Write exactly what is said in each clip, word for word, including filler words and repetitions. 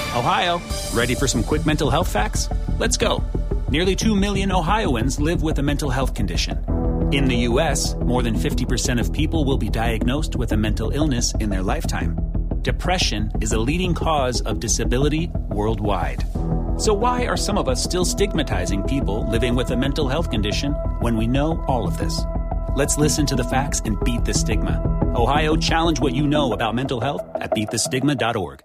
Ohio, ready for some quick mental health facts? Let's go. Nearly two million Ohioans live with a mental health condition. In the U S, more than fifty percent of people will be diagnosed with a mental illness in their lifetime. Depression is a leading cause of disability worldwide. So why are some of us still stigmatizing people living with a mental health condition when we know all of this? Let's listen to the facts and beat the stigma. Ohio, challenge what you know about mental health at beat the stigma dot org.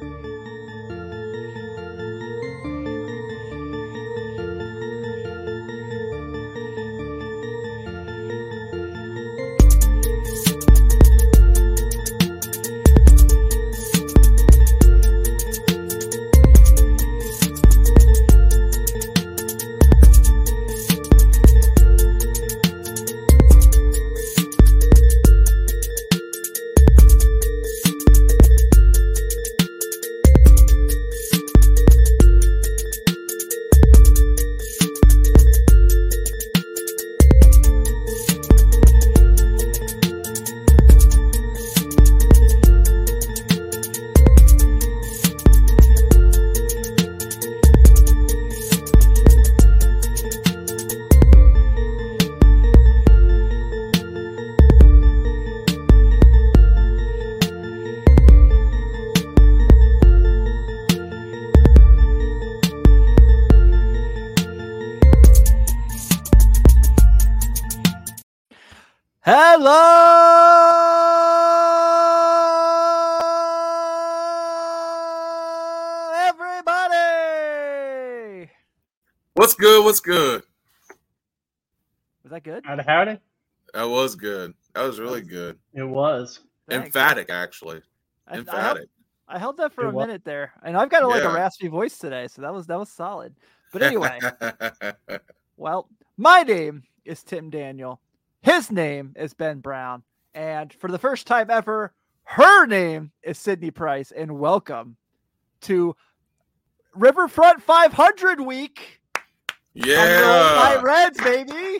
Hello, everybody. What's good? What's good? Was that good? Howdy, howdy. That was good. That was really good. It was. Thanks. Emphatic, actually. I, Emphatic. I, held, I held that for It a was. minute there, and I've got a, like Yeah. a raspy voice today, so that was that was solid. But anyway, well, my name is Tim Daniel. His name is Ben Brown, and for the first time ever, her name is Sydney Price. And welcome to Riverfront five hundred week. yeah. My Reds, baby.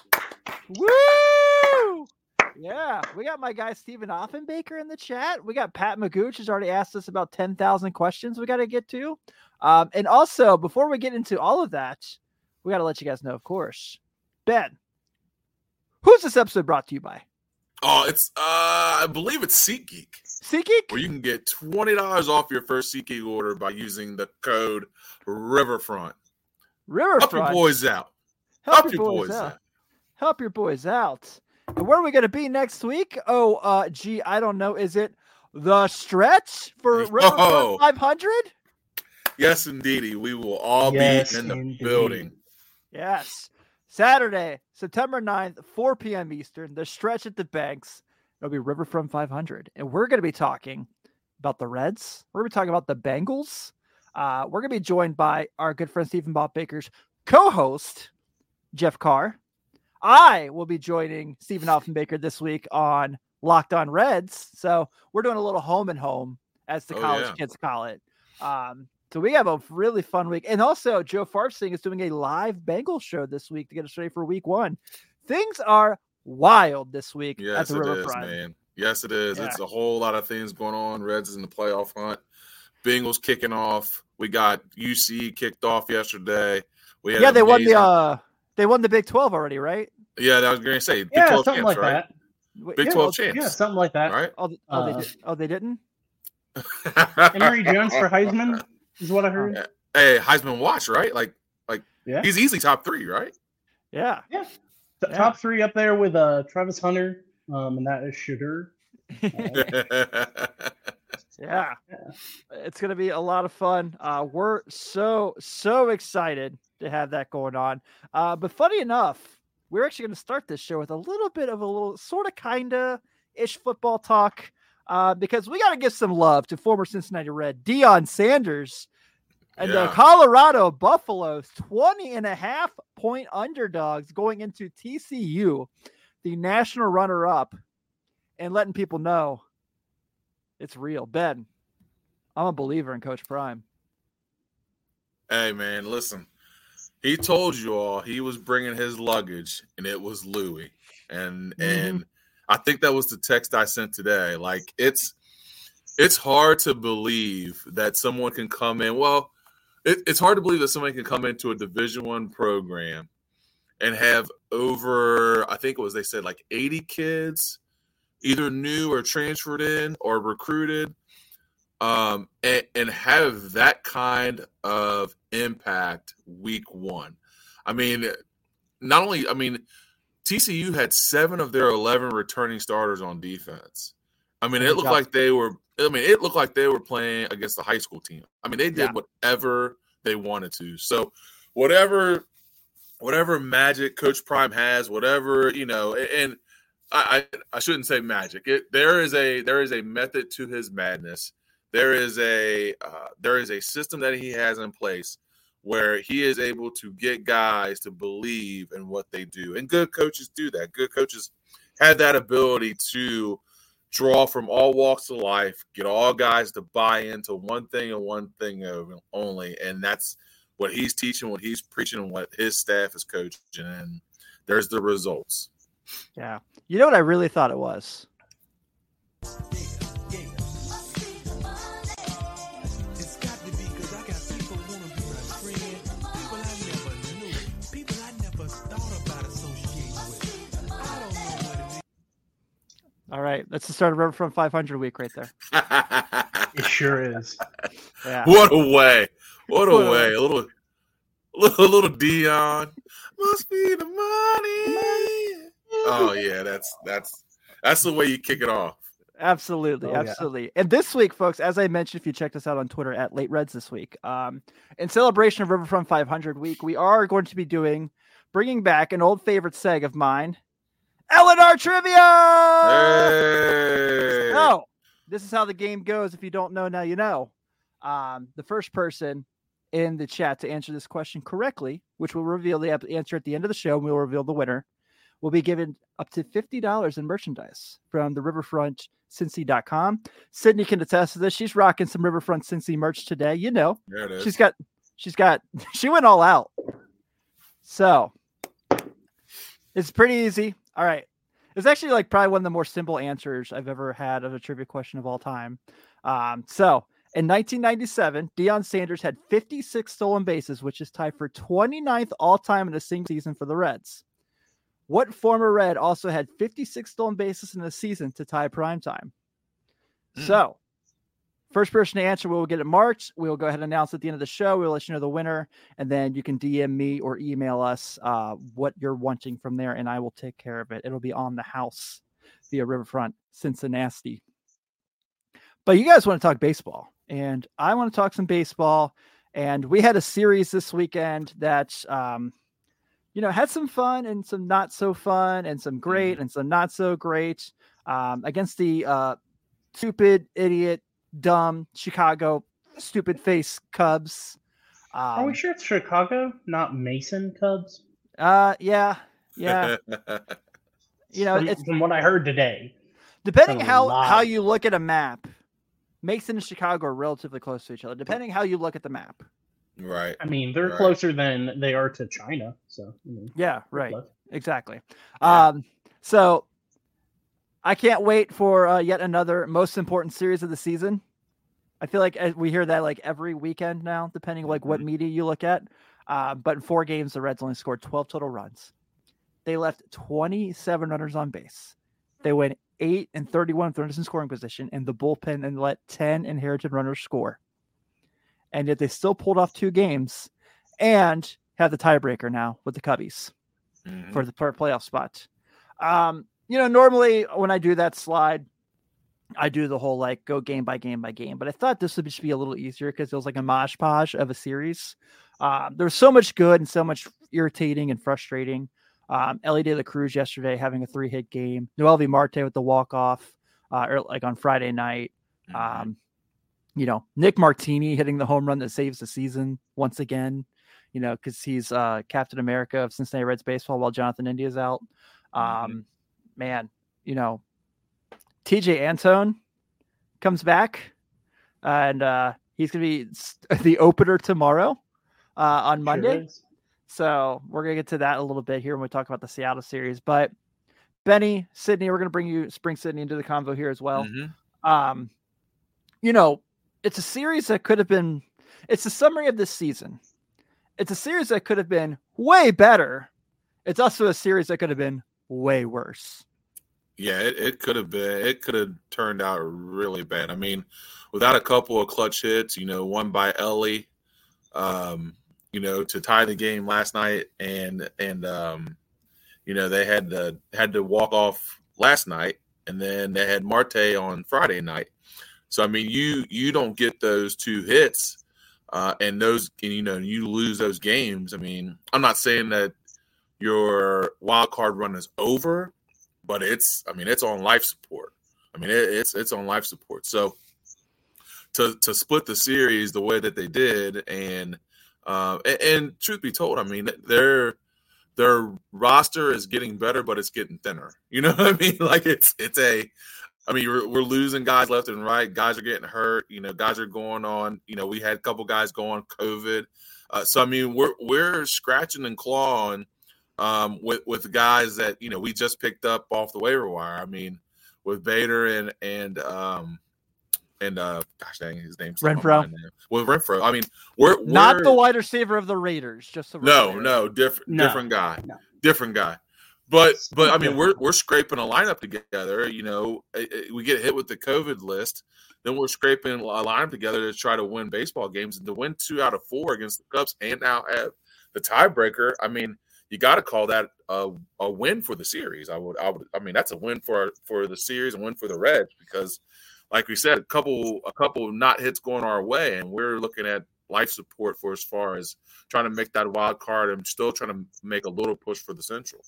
Woo! Yeah, we got my guy Stephen Offenbaker in the chat. We got Pat Magooch who's already asked us about ten thousand questions we got to get to. Um, and also, before we get into all of that, we got to let you guys know, of course, Ben, who's this episode brought to you by? Oh, it's uh I believe it's SeatGeek, SeatGeek? where you can get twenty dollars off your first SeatGeek order by using the code Riverfront. Riverfront. Help your boys out. Help, Help your your boys, boys out. out. Help your boys out. And where are we going to be next week? Oh, uh, gee, I don't know. Is it the stretch for Riverfront Oh. five hundred? Yes, indeedy. We will all Yes, be in the indeed. building. Yes. Saturday, September ninth, four p.m. Eastern, the stretch at the Banks. It'll be Riverfront five hundred. And we're going to be talking about the Reds. We're going to be talking about the Bengals. Uh, we're going to be joined by our good friend Stephen Bob Baker's co-host, Jeff Carr. I will be joining Stephen Offenbaker this week on Locked On Reds. So we're doing a little home and home, as the Oh, college yeah. kids call it. Um, so we have a really fun week. And also, Joe Farfsing is doing a live Bengals show this week to get us ready for week one. Things are wild this week at Yes, the it is, Riverfront. man. Yes, it is. Yeah. It's a whole lot of things going on. Reds is in the playoff hunt. Bengals kicking off. We got U C kicked off yesterday. We had Yeah, they won the amazing- uh, they won the Big twelve already, right? Yeah, that was going to say. Big Yeah, twelve something champs, like right? that. Wait, Big yeah, twelve well, champs. Yeah, something like that. Right? Oh, oh, they Uh, did. Oh, they didn't. Emory Jones for Heisman is what I heard. Hey, Heisman watch, right? Like, like Yeah. he's easily top three, right? Yeah. Yeah. T- Yeah. Top three up there with uh, Travis Hunter, um, and that is Shooter. Yeah, it's going to be a lot of fun. Uh, we're so, so excited to have that going on. Uh, but funny enough, we're actually going to start this show with a little bit of a little sort of kind of ish football talk uh, because we got to give some love to former Cincinnati Red Deion Sanders and the Yeah. Colorado Buffaloes, twenty and a half point underdogs going into T C U, the national runner up, and letting people know it's real. Ben, I'm a believer in Coach Prime. Hey, man, listen. He told you all he was bringing his luggage, and it was Louis. And Mhm. and I think that was the text I sent today. Like, it's It's hard to believe that someone can come in. Well, it, it's hard to believe that someone can come into a Division One program and have over, I think it was, they said like eighty kids, either new or transferred in or recruited, um, and, and have that kind of impact week one. I mean, not only, I mean, T C U had seven of their eleven returning starters on defense. I mean, it looked like they were, I mean, it looked like they were playing against a high school team. I mean, they did yeah. whatever they wanted to. So whatever, whatever magic Coach Prime has, whatever, you know, and I, I, I shouldn't say magic. It, there is a, there is a method to his madness. There is a, uh, there is a system that he has in place where he is able to get guys to believe in what they do. And good coaches do that. Good coaches have that ability to draw from all walks of life, get all guys to buy into one thing and one thing only. And that's what he's teaching, what he's preaching, and what his staff is coaching. And there's the results. Yeah. You know what I really thought it was? All right, that's the start of Riverfront five hundred week right there. It sure is. Yeah. What a way! What a way! A little, little, little Dion. Must be the money. Oh yeah, that's that's that's the way you kick it off. Absolutely, oh, absolutely. Yeah. And this week, folks, as I mentioned, if you checked us out on Twitter at Late Reds this week, um, in celebration of Riverfront five hundred week, we are going to be doing, bringing back an old favorite seg of mine. L N R Trivia! Hey! So, this is how the game goes. If you don't know, now you know. Um, the first person in the chat to answer this question correctly, which will reveal the answer at the end of the show, and we'll reveal the winner, will be given up to fifty dollars in merchandise from the riverfront cincy dot com. Sydney can attest to this. She's rocking some Riverfront Cincy merch today. You know, there it is. She's got, she's got, she went all out. So, it's pretty easy. All right. It's actually like probably one of the more simple answers I've ever had of a trivia question of all time. Um, so in nineteen ninety-seven, Deion Sanders had fifty-six stolen bases, which is tied for twenty-ninth all time in a single season for the Reds. What former Red also had fifty-six stolen bases in a season to tie prime time? Mm. So first person to answer, we will get it marked. We will go ahead and announce at the end of the show. We'll let you know the winner, and then you can D M me or email us uh, what you're wanting from there, and I will take care of it. It'll be on the house via Riverfront Cincinnati. But you guys want to talk baseball, and I want to talk some baseball. And we had a series this weekend that, um, you know, had some fun and some not so fun, and some great and some not so great um, against the uh, stupid idiot. Dumb Chicago stupid face Cubs. Um, Are we sure it's Chicago, not Mason Cubs? Uh, yeah, yeah. You know, from, it's from what I heard today. Depending how how you look at a map, Mason and Chicago are relatively close to each other. Depending how you look at the map, right? I mean, they're right. closer than they are to China. So you know, yeah, right, exactly. Yeah. Um, so. I can't wait for uh, yet another most important series of the season. I feel like we hear that like every weekend now, depending like what media you look at. Uh, but in four games, the Reds only scored twelve total runs. They left twenty-seven runners on base. They went eight and thirty-one with runners in scoring position, and the bullpen and let ten inherited runners score. And yet they still pulled off two games and have the tiebreaker now with the Cubbies mm-hmm. for the for playoff spot. Um, You know, normally when I do that slide, I do the whole like go game by game by game. But I thought this would just be a little easier because it was like a mosh posh of a series. Um, there was so much good and so much irritating and frustrating. Um, Ellie De La Cruz yesterday having a three hit game. Noelvi Marte with the walk off, uh, or like on Friday night. Mm-hmm. Um, you know, Nick Martini hitting the home run that saves the season once again. You know, because he's uh, Captain America of Cincinnati Reds baseball while Jonathan India is out. Um, mm-hmm. Man, you know, T J Antone comes back, and uh, he's going to be the opener tomorrow uh, on Monday. Sure so we're going to get to that a little bit here when we talk about the Seattle series. But Benny, Sydney, we're going to bring you, bring Sydney into the convo here as well. Mm-hmm. Um, you know, it's a series that could have been, it's a summary of this season. It's a series that could have been way better. It's also a series that could have been way worse. Yeah, it, it could have been. It could have turned out really bad. I mean, without a couple of clutch hits, you know, one by Ellie, um, you know, to tie the game last night, and and um, you know, they had to had to walk off last night, and then they had Marte on Friday night. So I mean, you you don't get those two hits, uh, and those and, you know, you lose those games. I mean, I'm not saying that your wild card run is over, but it's I mean, it's on life support. I mean, it, it's it's on life support. So to to split the series the way that they did, and uh, and, and truth be told, I mean, their their roster is getting better, but it's getting thinner. You know what I mean? Like it's it's a I mean, we're, we're losing guys left and right. Guys are getting hurt. You know, guys are going on. You know, we had a couple guys go on COVID. Uh, so I mean, we're we're scratching and clawing um, with with guys that you know we just picked up off the waiver wire. I mean, with Bader and and um, and uh, gosh dang, his name's Renfro. With Renfro, I mean, we're, we're not the wide receiver of the Raiders. Just the no, Raiders. no, different No, different guy, no. different guy. But but I mean, we're we're scraping a lineup together. You know, we get hit with the COVID list, then we're scraping a lineup together to try to win baseball games, and to win two out of four against the Cubs and now have the tiebreaker. I mean, you got to call that a, a win for the series. I would I would I mean that's a win for for the series and win for the Reds because, like we said, a couple a couple not hits going our way, and we're looking at life support for as far as trying to make that wild card and still trying to make a little push for the Central.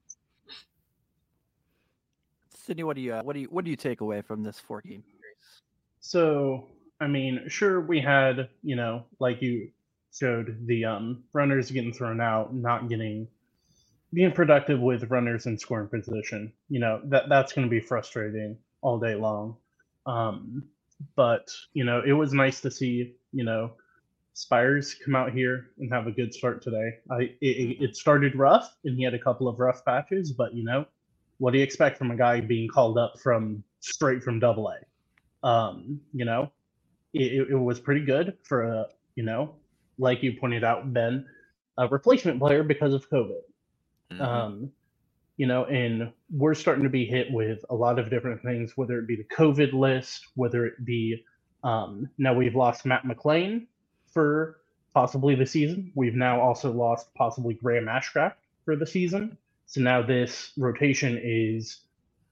Sydney, what do you uh, what do you what do you take away from this four game series? So, I mean, sure, we had, you know, like you showed, the um, runners getting thrown out, not getting being productive with runners in scoring position. You know, that that's going to be frustrating all day long. Um, but you know, it was nice to see, you know, Spires come out here and have a good start today. I it, it started rough, and he had a couple of rough patches, but you know. What do you expect from a guy being called up from straight from Double A? Um, you know, it, it was pretty good for a, you know, like you pointed out, Ben, a replacement player because of COVID. Mm-hmm. Um, you know, and we're starting to be hit with a lot of different things, whether it be the COVID list, whether it be um, now we've lost Matt McLean for possibly the season. We've now also lost possibly Graham Ashcraft for the season. So now this rotation is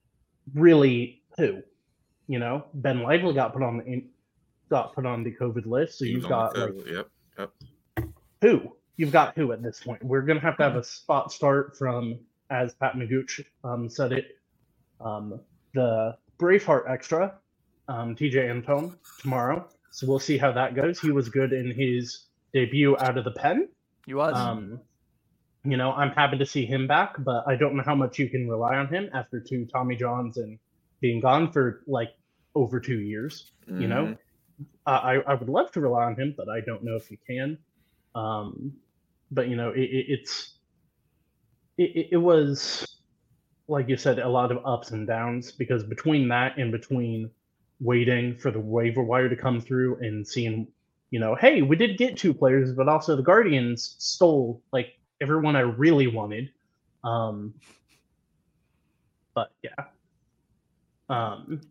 really who, you know, Ben Lively got put on the got put on the COVID list. So you've got like, yep, yep. who you've got who at this point. We're gonna have to have a spot start from, as Pat Magooch um, said it, um, the Braveheart extra, um, T J Antone tomorrow. So we'll see how that goes. He was good in his debut out of the pen. He was. Um, You know, I'm happy to see him back, but I don't know how much you can rely on him after two Tommy Johns and being gone for like over two years. Mm-hmm. You know, uh, I I would love to rely on him, but I don't know if you can. Um, but you know, it, it, it's it, it was like you said, a lot of ups and downs because between that and between waiting for the waiver wire to come through and seeing, you know, hey, we did get two players, but also the Guardians stole like. Everyone I really wanted. Um, but yeah. Um,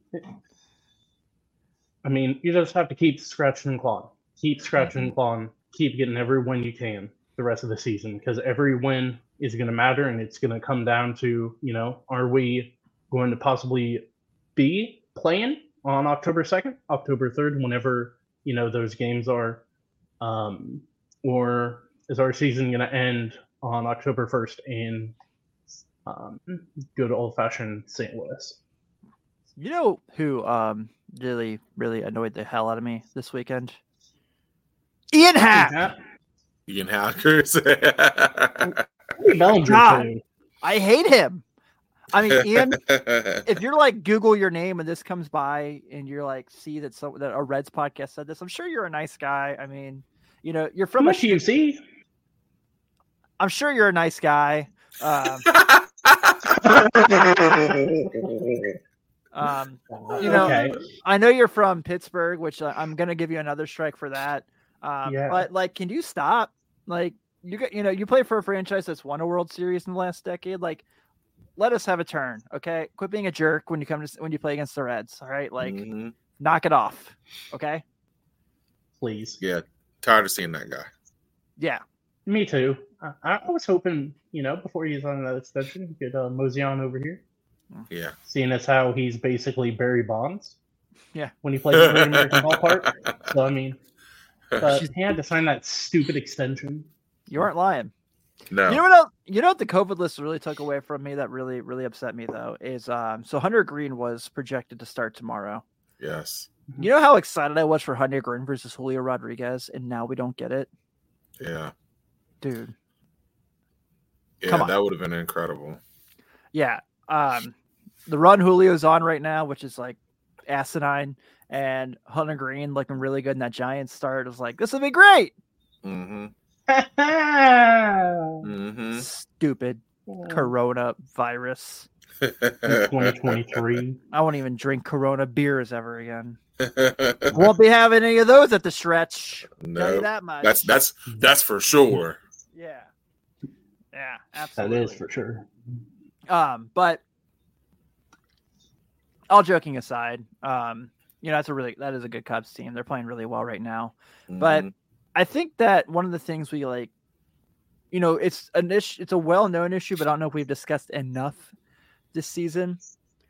I mean, you just have to keep scratching and clawing. Keep scratching and clawing. Keep getting every win you can the rest of the season because every win is going to matter and it's going to come down to, you know, are we going to possibly be playing on October second, October third, whenever, you know, those games are, um, or is our season going to end on October first in um, good old-fashioned Saint Louis? You know who um, really, really annoyed the hell out of me this weekend? Ian Happ! Ian Hackers. God, I hate him. I mean, Ian, if you're like Google your name and this comes by and you're like, see that, some, that a Reds podcast said this, I'm sure you're a nice guy. I mean, you know, you're from How a much do you see? I'm sure you're a nice guy. Um, Um, you know, okay. I know you're from Pittsburgh, which uh, I'm gonna give you another strike for that. Um, Yeah. but like, can you stop? Like, you get, you know, you play for a franchise that's won a World Series in the last decade. Like, let us have a turn, okay? Quit being a jerk when you come to when you play against the Reds. All right, like, Mhm. knock it off, okay? Please. Yeah, tired of seeing that guy. Yeah, Me too. I, I was hoping, you know, before he's on that extension, get uh, Mosey on over here. Yeah. Seeing as how he's basically Barry Bonds. Yeah. When he plays at Great American Ballpark. So, I mean, but he had to sign that stupid extension. you aren't lying. No. You know what? Else, you know what the COVID list really took away from me that really, really upset me though is um. So Hunter Green was projected to start tomorrow. Yes. You know how excited I was for Hunter Green versus Julio Rodriguez, and now we don't get it, Yeah. dude. Yeah, Come on. that would have been incredible. Yeah. Um, the run Julio's on right now, which is like asinine, and Hunter Green looking really good in that Giants start. Is like, this will be great. Mm-hmm. In Mm-hmm. Stupid Corona virus. twenty twenty-three. I won't even drink Corona beers ever again. Won't be having any of those at the stretch. Tell you No, that much. that's that's that's for sure. yeah, yeah, That absolutely. is for sure. Um, but all joking aside, um, you know, that's a really that is a good Cubs team. They're playing really well right now. But Mhm. I think that one of the things we like, you know, it's an issue, it's a well-known issue, but I don't know if we've discussed enough this season.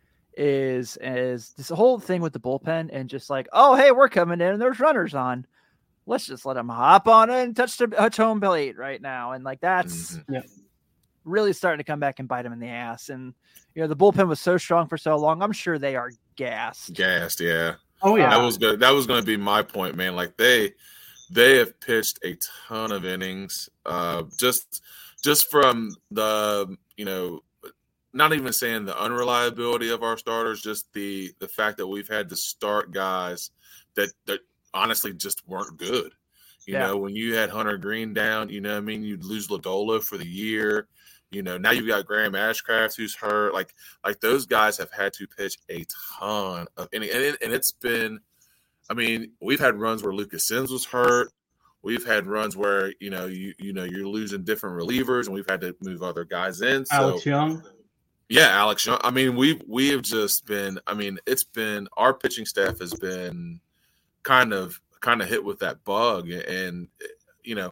Is is this whole thing with the bullpen and just like, oh hey, we're coming in and there's runners on. Let's just let them hop on and touch the touch home plate right now, and like that's Mhm. Yep. really starting to come back and bite them in the ass. And you know, the bullpen was so strong for so long. I'm sure they are gassed. Gassed, yeah. Oh yeah. That was good. That was going to be my point, man. Like they, they have pitched a ton of innings. Uh, just, just from the, you know, not even saying the unreliability of our starters, just the the fact that we've had to start guys that that honestly just weren't good. You Yeah. know, when you had Hunter Green down, you know, what I mean, you'd lose Lodolo for the year. You know, now you've got Graham Ashcraft who's hurt. Like, like those guys have had to pitch a ton of innings, and, it, and it's been. I mean, we've had runs where Lucas Sims was hurt. We've had runs where you know you you know you're losing different relievers, and we've had to move other guys in. So, Alex Young. yeah, Alex Young. I mean, we we have just been. I mean, it's been our pitching staff has been kind of kind of hit with that bug, and you know,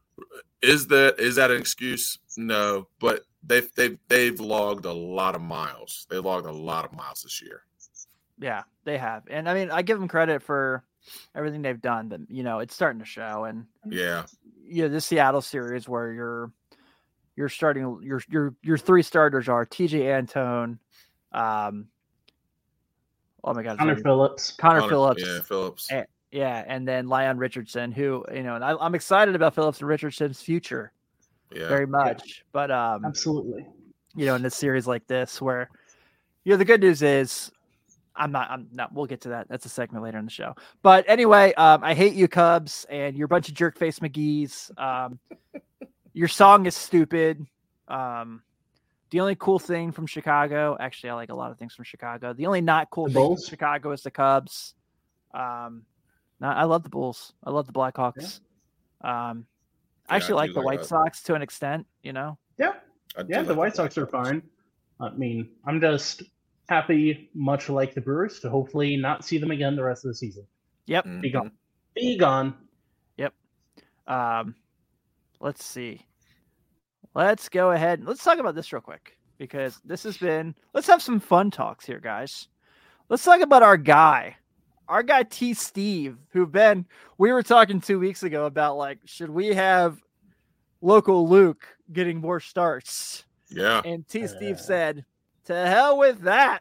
is that is that an excuse? No, but they've they've they've logged a lot of miles. They logged a lot of miles this year. Yeah, they have. And I mean, I give them credit for everything they've done, but you know, it's starting to show. And Yeah, you know, this Seattle series where you're you're starting your your your three starters are T J Antone, um oh my god, Connor sorry, Phillips. Connor, Connor- Phillips. Yeah, Phillips. and, yeah, and then Leon Richardson, who, you know, and I, I'm excited about Phillips and Richardson's future Yeah, very much. But um Absolutely. you know, in a series like this where, you know, the good news is I'm not, I'm not, we'll get to that. That's a segment later in the show. But anyway, um, I hate you Cubs and you're a bunch of jerk face McGee's. Um, your song is stupid. Um, the only cool thing from Chicago, actually, I like a lot of things from Chicago. The only not cool The thing from Bulls? Chicago is the Cubs. Um, no, I love the Bulls. I love the Blackhawks. Um, I Yeah, actually I like do the like White that. Sox to an extent, you know? Yeah. I do Yeah, the like White Sox are fine. I mean, I'm just happy, much like the Brewers, to hopefully not see them again the rest of the season. Yep. Mhm. Be gone. Be gone. Um, let's see. Let's go ahead and let's talk about this real quick because this has been. Let's have some fun talks here, guys. Let's talk about our guy, our guy T. Steve, who Ben. We were talking two weeks ago about like, should we have local Luke getting more starts? Yeah. And T. Steve Uh. said, "To hell with that."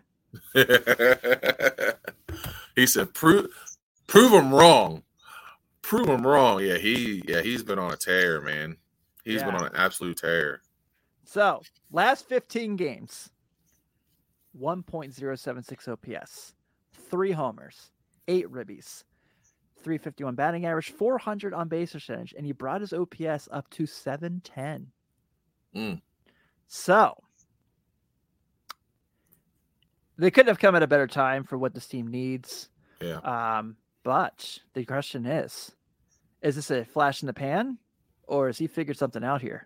He said, "Prove, prove him wrong. Prove him wrong." Yeah, he, yeah, he's been on a tear, man. He's been Yeah. on an absolute tear. So last fifteen games, one point oh seven six O P S, three homers, eight ribbies, three fifty-one batting average, four hundred on base percentage, and he brought his O P S up to seven ten. Mm. So they couldn't have come at a better time for what this team needs. Yeah. Um, but the question is, is this a flash in the pan, or has he figured something out here?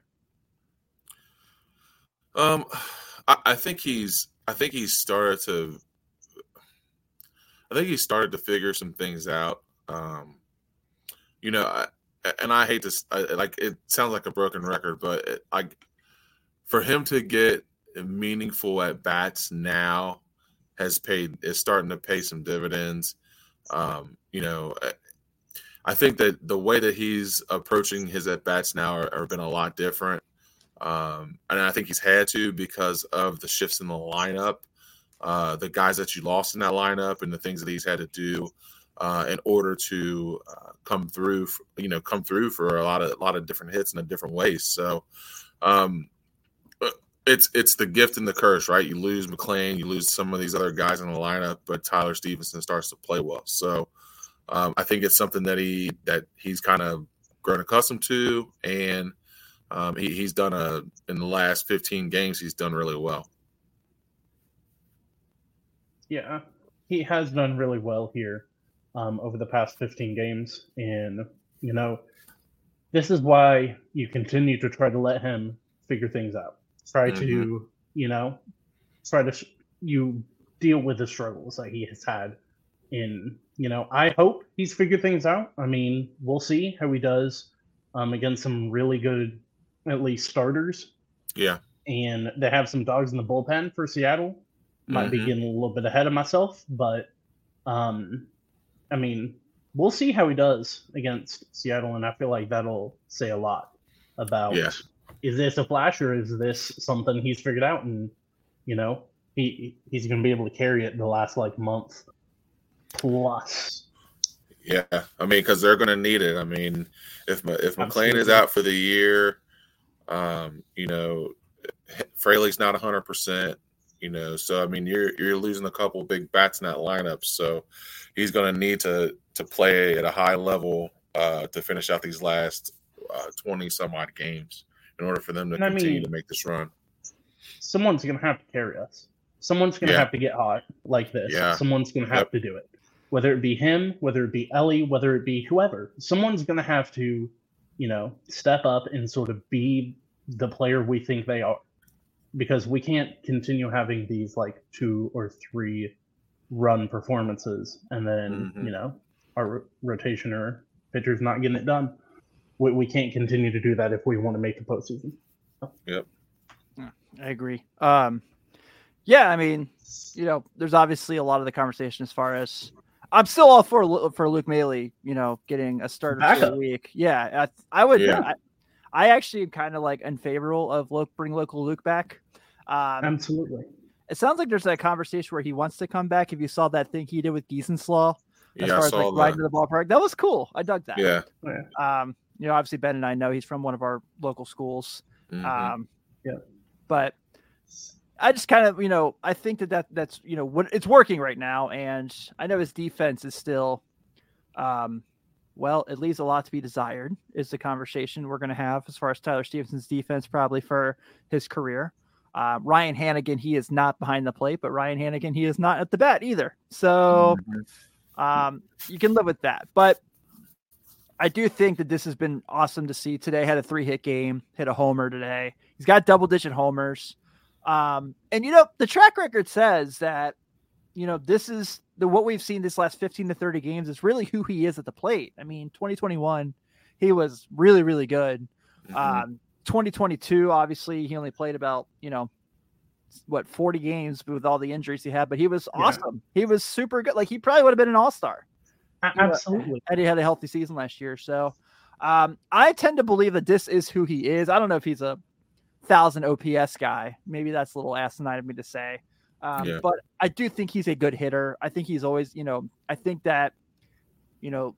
Um, I, I think he's. I think he's started to. I think he started to figure some things out. Um, you know, I, and I hate to I, like it sounds like a broken record, but it, I, for him to get meaningful at bats now has paid is starting to pay some dividends. Um, you know, I think that the way that he's approaching his at bats now are, are been a lot different. Um, and I think he's had to because of the shifts in the lineup, uh, the guys that you lost in that lineup, and the things that he's had to do uh, in order to uh, come through. You know, come through for a lot of a lot of different hits in a different ways. So, um, it's it's the gift and the curse, right? You lose McClain, you lose some of these other guys in the lineup, but Tyler Stevenson starts to play well. So, um, I think it's something that he that he's kind of grown accustomed to, and Um, he, he's done a in the last fifteen games. He's done really well. Yeah, he has done really well here um, over the past fifteen games, and you know, this is why you continue to try to let him figure things out. Try Mhm. to, you know, try to sh- you deal with the struggles that he has had. In you know, I hope he's figured things out. I mean, we'll see how he does um, against some really good, at least starters, Yeah, and they have some dogs in the bullpen for Seattle. Might be Mhm. getting a little bit ahead of myself, but um, I mean, we'll see how he does against Seattle, and I feel like that'll say a lot about Yeah. is this a flash or is this something he's figured out, and you know, he he's going to be able to carry it the last like month plus. yeah. I mean, because they're going to need it. I mean, if Ma- if McClain is Absolutely. out for the year, um, you know, Fraley's not one hundred percent. You know, so I mean, you're you're losing a couple big bats in that lineup. So he's going to need to to play at a high level uh, to finish out these last uh, twenty some odd games in order for them to And I continue mean- to make this run. Someone's going to have to carry us. Someone's going to Yeah. have to get hot like this. Yeah. Someone's going to have Yep. to do it. Whether it be him, whether it be Ellie, whether it be whoever. Someone's going to have to, you know, step up and sort of be the player we think they are. Because we can't continue having these like two or three run performances and then, Mhm. you know, our ro- rotation or pitcher's not getting it done. We, we can't continue to do that if we want to make the postseason. I agree. Um, yeah, I mean, you know, there's obviously a lot of the conversation as far as I'm still all for Lu- for Luke Mailey, you know, getting a starter for Backup. the week. Yeah, I, I would. Yeah. I, I actually am kind of like unfavorable of lo- bring local Luke back. Um, Absolutely. it sounds like there's that conversation where he wants to come back. If you saw that thing he did with Giesenslaw, as Yeah, I far as saw like riding that. to the ballpark, that was cool. I dug that. Yeah. Um, you know, obviously Ben and I know he's from one of our local schools. Mhm. Um, Yeah. But I just kind of, you know, I think that, that that's, you know, what it's working right now. And I know his defense is still, um, well, it leaves a lot to be desired is the conversation we're going to have as far as Tyler Stevenson's defense, probably for his career. Uh, Ryan Hannigan, he is not behind the plate, but Ryan Hannigan, he is not at the bat either. So Mhm. um, you can live with that. But I do think that this has been awesome to see today. Had a three hit game, hit a homer today. He's got double digit homers. Um, and, you know, the track record says that, you know, this is the what we've seen this last fifteen to thirty games is really who he is at the plate. I mean, twenty twenty-one, he was really, really good. Mhm. Um, twenty twenty-two, obviously, he only played about, you know, what, forty games with all the injuries he had, but he was Yeah. awesome. He was super good. Like, he probably would have been an all-star. A- Yeah. Absolutely. And he had a healthy season last year. So um, I tend to believe that this is who he is. I don't know if he's a thousand O P S guy. Maybe that's a little asinine of me to say. Um, Yeah. But I do think he's a good hitter. I think he's always, you know, I think that, you know,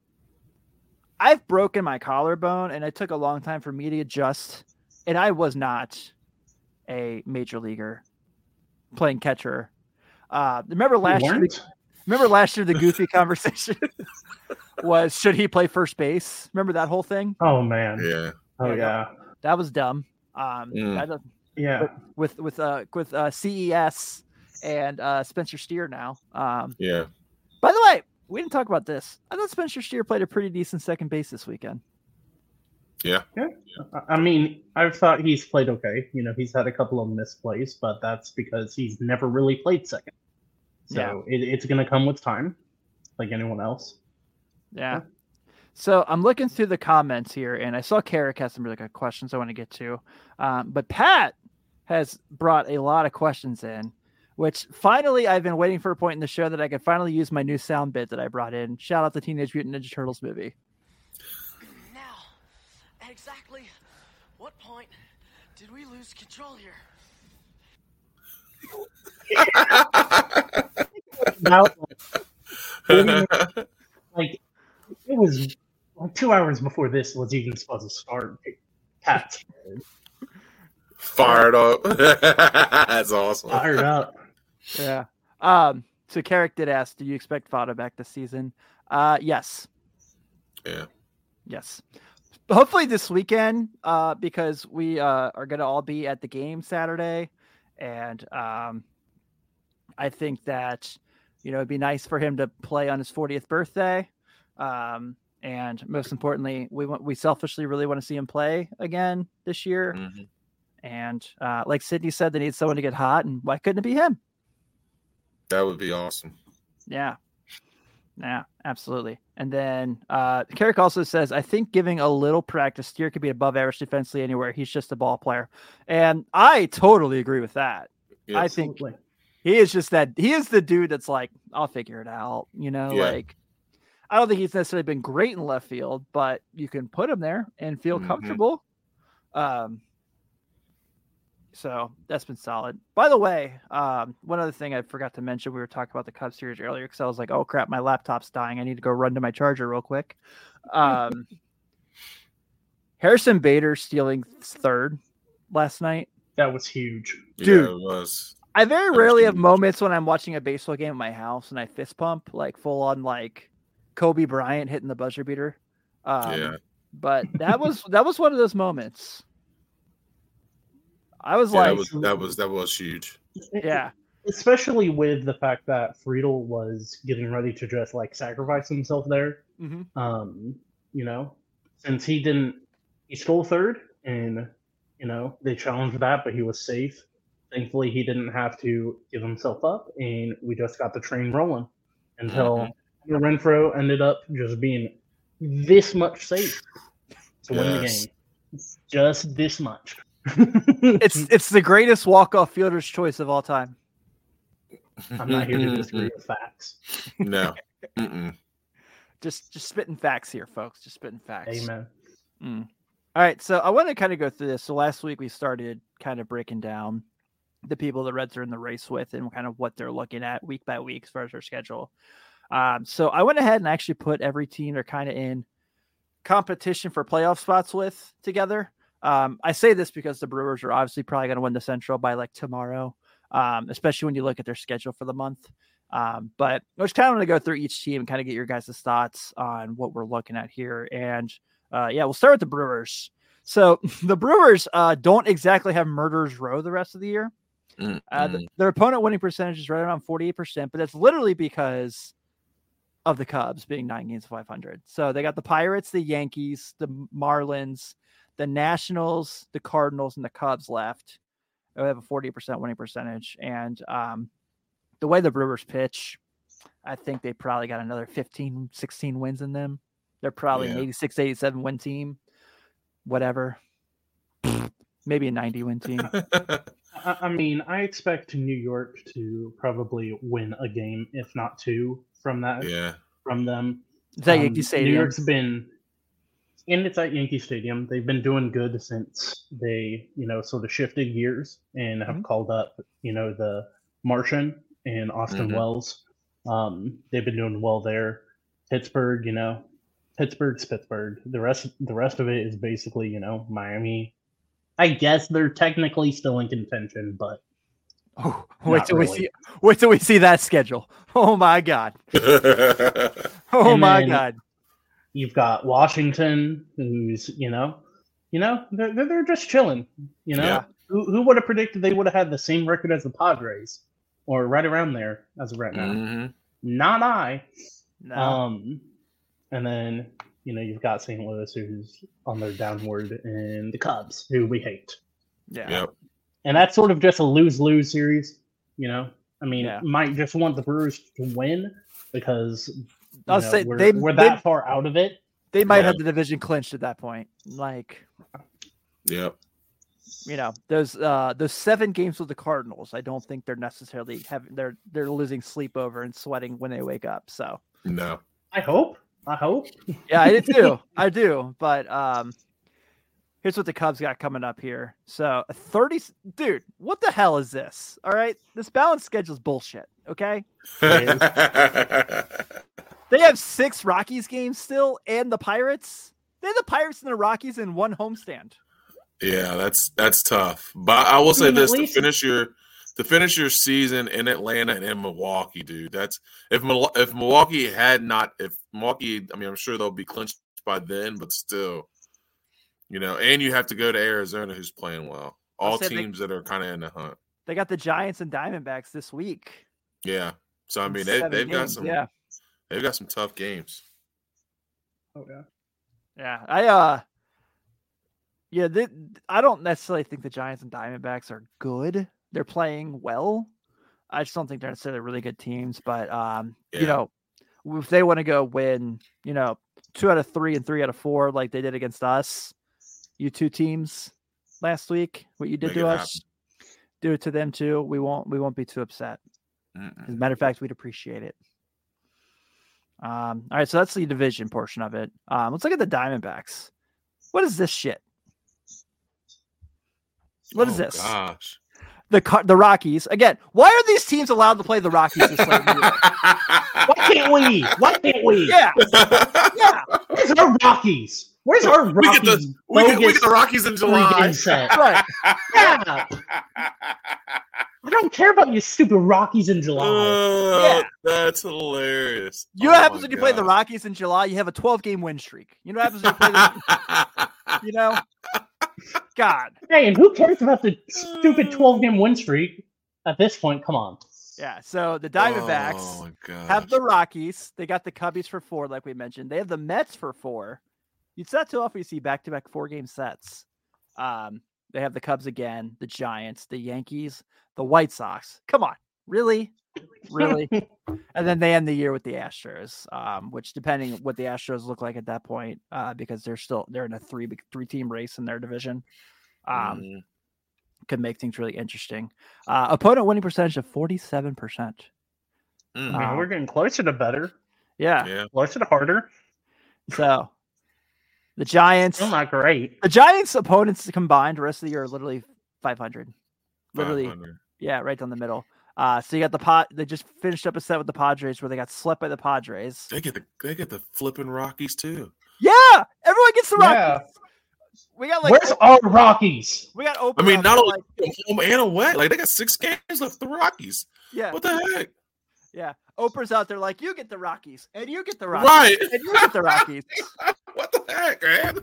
I've broken my collarbone and it took a long time for me to adjust. And I was not a major leaguer playing catcher. Uh, remember You last year? weren't? Remember last year the goofy conversation was should he play first base? Remember that whole thing? Oh man. Yeah. Oh Yeah. yeah. That was dumb. Um, Mm. that- Yeah. with with uh, with uh, C E S and uh, Spencer Steer now. Um, Yeah. By the way, we didn't talk about this. I thought Spencer Steer played a pretty decent second base this weekend. Yeah. Yeah. I mean, I've thought he's played okay. You know, he's had a couple of misplays, but that's because he's never really played second. So Yeah. it, it's going to come with time, like anyone else. Yeah. So I'm looking through the comments here, and I saw Carrick has some really good questions I want to get to. Um, but Pat has brought a lot of questions in, which finally I've been waiting for a point in the show that I could finally use my new sound bit that I brought in. Shout out the Teenage Mutant Ninja Turtles movie. Now, at exactly what point did we lose control here? About, like, like, it was like two hours before this was even supposed to start. Pat's Fired up. That's awesome. fired up. Yeah. Um, so Carrick did ask, do you expect Votto back this season? Uh, yes. Yeah. Yes. Hopefully this weekend, uh, because we uh, are going to all be at the game Saturday. And um, I think that, you know, it'd be nice for him to play on his fortieth birthday. Um, and most importantly, we want, we selfishly really want to see him play again this year. Mm-hmm. And uh, like Sydney said, they need someone to get hot. And why couldn't it be him? That would be awesome. Yeah. Yeah, absolutely. And then uh, Carrick also says, I think giving a little practice, Steer could be above average defensively anywhere. He's just a ball player. And I totally agree with that. Yes. I think he is just that. He is the dude that's like, I'll figure it out. You know, Yeah. like, I don't think he's necessarily been great in left field, but you can put him there and feel Mhm. comfortable. Um, So that's been solid. By the way, um, one other thing I forgot to mention, we were talking about the Cubs series earlier because I was like, oh crap, my laptop's dying. I need to go run to my charger real quick. Um, Harrison Bader stealing third last night. That was huge. Dude. Yeah, it was. I very That was rarely have huge. moments when I'm watching a baseball game at my house and I fist pump, like full on like Kobe Bryant hitting the buzzer beater. Um, Yeah. But that was that was one of those moments. I was Yeah, like, that was that was that was huge. yeah, Especially with the fact that Friedel was getting ready to just like sacrifice himself there. mhm. Um, you know, since he didn't, he stole third, and you know they challenged that, but he was safe. Thankfully, he didn't have to give himself up, and we just got the train rolling until Mhm. Renfroe ended up just being this much safe to win the Yes. game. It's just this much. it's it's the greatest walk-off fielder's choice of all time. I'm not here to disagree with facts. No. Mm-mm. Just just spitting facts here, folks. Just spitting facts. Amen. Mm. All right, so I want to kind of go through this. So last week we started kind of breaking down the people the Reds are in the race with and kind of what they're looking at week by week as far as their schedule. Um, so I went ahead and actually put every team they're kind of in competition for playoff spots with together. Um, I say this because the Brewers are obviously probably going to win the Central by like tomorrow, um, especially when you look at their schedule for the month. Um, but I was kind of going to go through each team and kind of get your guys' thoughts on what we're looking at here. And uh, yeah, we'll start with the Brewers. So the Brewers uh, don't exactly have murderers row the rest of the year. Mm-mm. Uh, the, their opponent winning percentage is right around forty-eight percent, but that's literally because of the Cubs being nine games of five hundred. So they got the Pirates, the Yankees, the Marlins, the Nationals, the Cardinals, and the Cubs left. They have a forty percent winning percentage. And um, the way the Brewers pitch, I think they probably got another fifteen, sixteen wins in them. They're probably Yeah. an eighty-six, eighty-seven win team. Whatever. Maybe a ninety win team. I, I mean, I expect New York to probably win a game, if not two, from that Yeah. from them. Is that Um, Yankee Stadium? New York's been, and it's at Yankee Stadium. They've been doing good since they, you know, sort of shifted gears and have Mhm. called up, you know, the Martian and Austin Mhm. Wells. Um, they've been doing well there. Pittsburgh, you know, Pittsburgh's Pittsburgh. The rest, the rest of it is basically, you know, Miami. I guess they're technically still in contention, but Oh, wait Not till really. we see. Wait till we see that schedule. Oh my god. Oh And my then- god. you've got Washington, who's, you know, you know, they're, they're just chilling. You know, Yeah. who, who would have predicted they would have had the same record as the Padres? or right around there as of right now. Mm-hmm. Not I. No. Um, and then you know you've got Saint Louis, who's on their downward, and the Cubs, who we hate. yeah. Yep. And that's sort of just a lose-lose series. You know, I mean, Yeah. might just want the Brewers to win because you I'll know, say we're, they- we're they- that far out of it. They might Yeah. have the division clinched at that point. Like, Yep. you know, those uh those seven games with the Cardinals, I don't think they're necessarily having they're they're losing sleep over and sweating when they wake up. So No. I hope. I hope. yeah, I do. I do. But um here's what the Cubs got coming up here. So a thirty dude, what the hell is this? All right. This balanced schedule is bullshit. Okay. They have six Rockies games still and the Pirates. They have the Pirates and the Rockies in one homestand. Yeah, that's that's tough. But I will say mean, at this: to least- finish your to finish your season in Atlanta and in Milwaukee, dude. That's if Mil- if Milwaukee had not if Milwaukee, I mean, I'm sure they'll be clinched by then, but still, you know. And you have to go to Arizona, who's playing well. I'll All say they- teams that are kind of in the hunt. They got the Giants and Diamondbacks this week. Yeah. So I in mean, they, seven they've got games. some. Yeah. They've got some tough games. Oh yeah. Yeah. I uh yeah, they, I don't necessarily think the Giants and Diamondbacks are good. They're playing well. I just don't think they're necessarily really good teams, but um, you Yeah. know, if they want to go win, you know, two out of three and three out of four like they did against us, you two teams last week, what you did Make to it us, do it to them too. We won't we won't be too upset. Mm-mm. As a matter of fact, we'd appreciate it. Um, all right, so that's the division portion of it. Um, let's look at the Diamondbacks. What is this shit? What is Oh, this? Gosh. The Car- the Rockies again. Why are these teams allowed to play the Rockies this late in the year? Why can't we? Why can't we? Yeah, yeah, Where's our Rockies? Where's our We get Rockies? the we get, we bogus get the Rockies in July. pregame set? right. Yeah. I don't care about you stupid Rockies in July. Oh, Yeah. That's hilarious. You know Oh what happens my when you play the God. Rockies in July? You have a twelve game win streak. You know what happens when you play the, you know? God. Hey, and who cares about the stupid twelve game win streak at this point? Come on. Yeah. So the Diamondbacks Oh my God. have the Rockies. They got the Cubbies for four, like we mentioned. They have the Mets for four. It's not too often you see back to back four game sets. Um, they have the Cubs again, the Giants, the Yankees, the White Sox. Come on, really, really. And then they end the year with the Astros, um, which depending what the Astros look like at that point, uh, because they're still they're in a three three team race in their division. Um, Mhm. could make things really interesting. Uh, opponent winning percentage of forty-seven percent. Mm. I mean, Wow. we're getting closer to better, Yeah. Yeah. closer to harder. So the Giants, Still not great. the Giants opponents combined the rest of the year are literally five hundred. Literally, five hundred. yeah, right down the middle. Uh, so you got the pot. They just finished up a set with the Padres where they got swept by the Padres. They get the they get the flipping Rockies too. Yeah, everyone gets the Rockies. Yeah. We got like Where's our Rockies? we got I open. mean, up, not they're only like, home and away, like they got six games left. The Rockies. yeah, What the heck? yeah. Oprah's out there like you get the Rockies and you get the Rockies Right. and you get the Rockies. What the heck, man?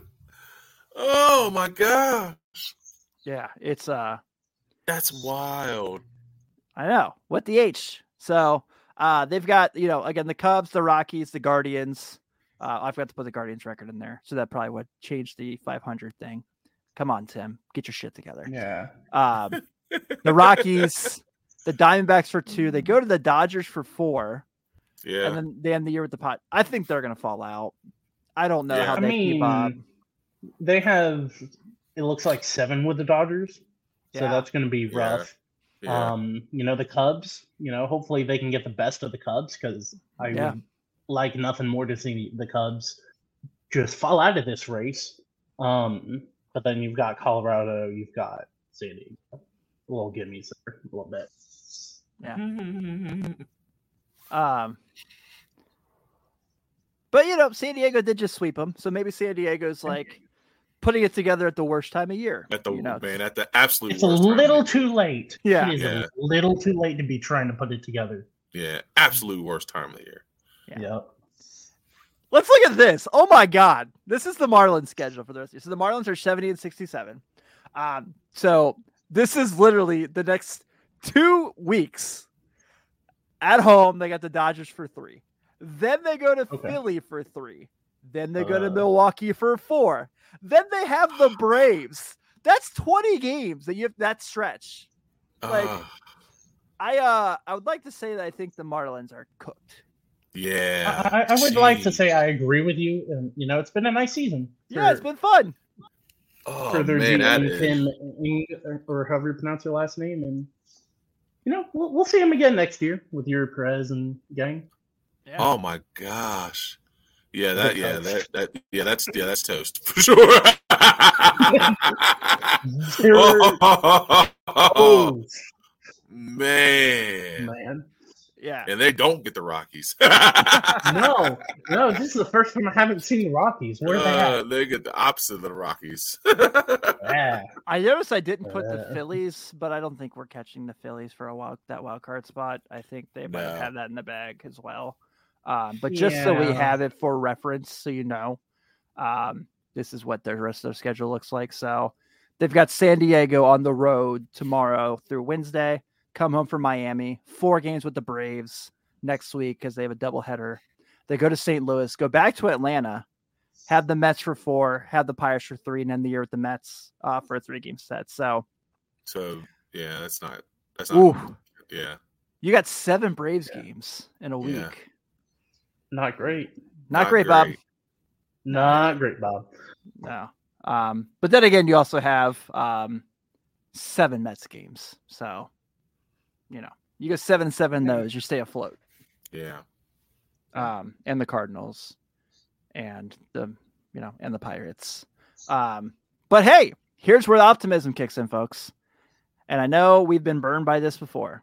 Oh my God, Yeah, it's uh. that's wild. I know. What the H? So uh, they've got, you know, again, the Cubs, the Rockies, the Guardians. Uh, I forgot to put the Guardians record in there. So that probably would change the five hundred thing. Come on, Tim. Get your shit together. Yeah. Um, the Rockies, the Diamondbacks for two. They go to the Dodgers for four. Yeah. And then they end the year with the pot. I think they're going to fall out. I don't know Yeah. how I they mean, keep up. they have, it looks like seven with the Dodgers. So Yeah. that's going to be Yeah. rough. yeah. Um, you know, the Cubs, you know, hopefully they can get the best of the Cubs because I Yeah. would like nothing more to see the Cubs just fall out of this race. Um, but then you've got Colorado, you've got San Diego. A little gimmies there, a little bit. Um, but, you know, San Diego did just sweep them. So maybe San Diego's like putting it together at the worst time of year. At the you know? man, at the absolute It's a worst time of little the too late. Yeah. It is Yeah. a little too late to be trying to put it together. year. Yeah, absolute worst time of the year. Yeah. Yep. Let's look at this. Oh my God. This is the Marlins schedule for the rest of the year. So the Marlins are seventy and sixty-seven. Um, so this is literally the next two weeks. At home, they got the Dodgers for three. Then they go to Okay. Philly for three. Then they go to Uh. Milwaukee for four. Then they have the Braves. That's twenty games that you have that stretch. Like, Ah, I uh I would like to say that I think the Marlins are cooked. yeah. I, I would like to Jeez. say I agree with you. And, you know, it's been a nice season. Yeah, it's for- been fun. Oh, for their man, that G M, is- Tim Ing, or- or however you pronounce your last name. And, you know, we'll, we'll see him again next year with your Perez and gang. Yeah. Oh my gosh. Yeah, that Good yeah, coach. that that yeah, that's yeah, that's toast for sure. oh, Oh, man. man. Yeah. And they don't get the Rockies. No, no, this is the first time I haven't seen the Rockies. Where are they Uh, at? they get the opposite of the Rockies. Yeah. I noticed I didn't put the Uh. Phillies, but I don't think we're catching the Phillies for a wild that wild card spot. I think they might No. have that in the bag as well. Um, but just so we Yeah. have it for reference, so you know, um, this is what the rest of their schedule looks like. So they've got San Diego on the road tomorrow through Wednesday. Come home from Miami. Four games with the Braves next week because they have a doubleheader. They go to Saint Louis, go back to Atlanta, have the Mets for four, have the Pirates for three, and end the year with the Mets uh, for a three-game set. So, So yeah, that's not that's not ooh, yeah. you got seven Braves Yeah. games in a week. Yeah. Not great. Not, Not great, Bob. great. Not great, Bob. No. Um, but then again, you also have um, seven Mets games. So, you know, you go seven, seven in those, you stay afloat. Yeah. Um, and the Cardinals and the, you know, and the Pirates. Um, but hey, here's where the optimism kicks in, folks. And I know we've been burned by this before,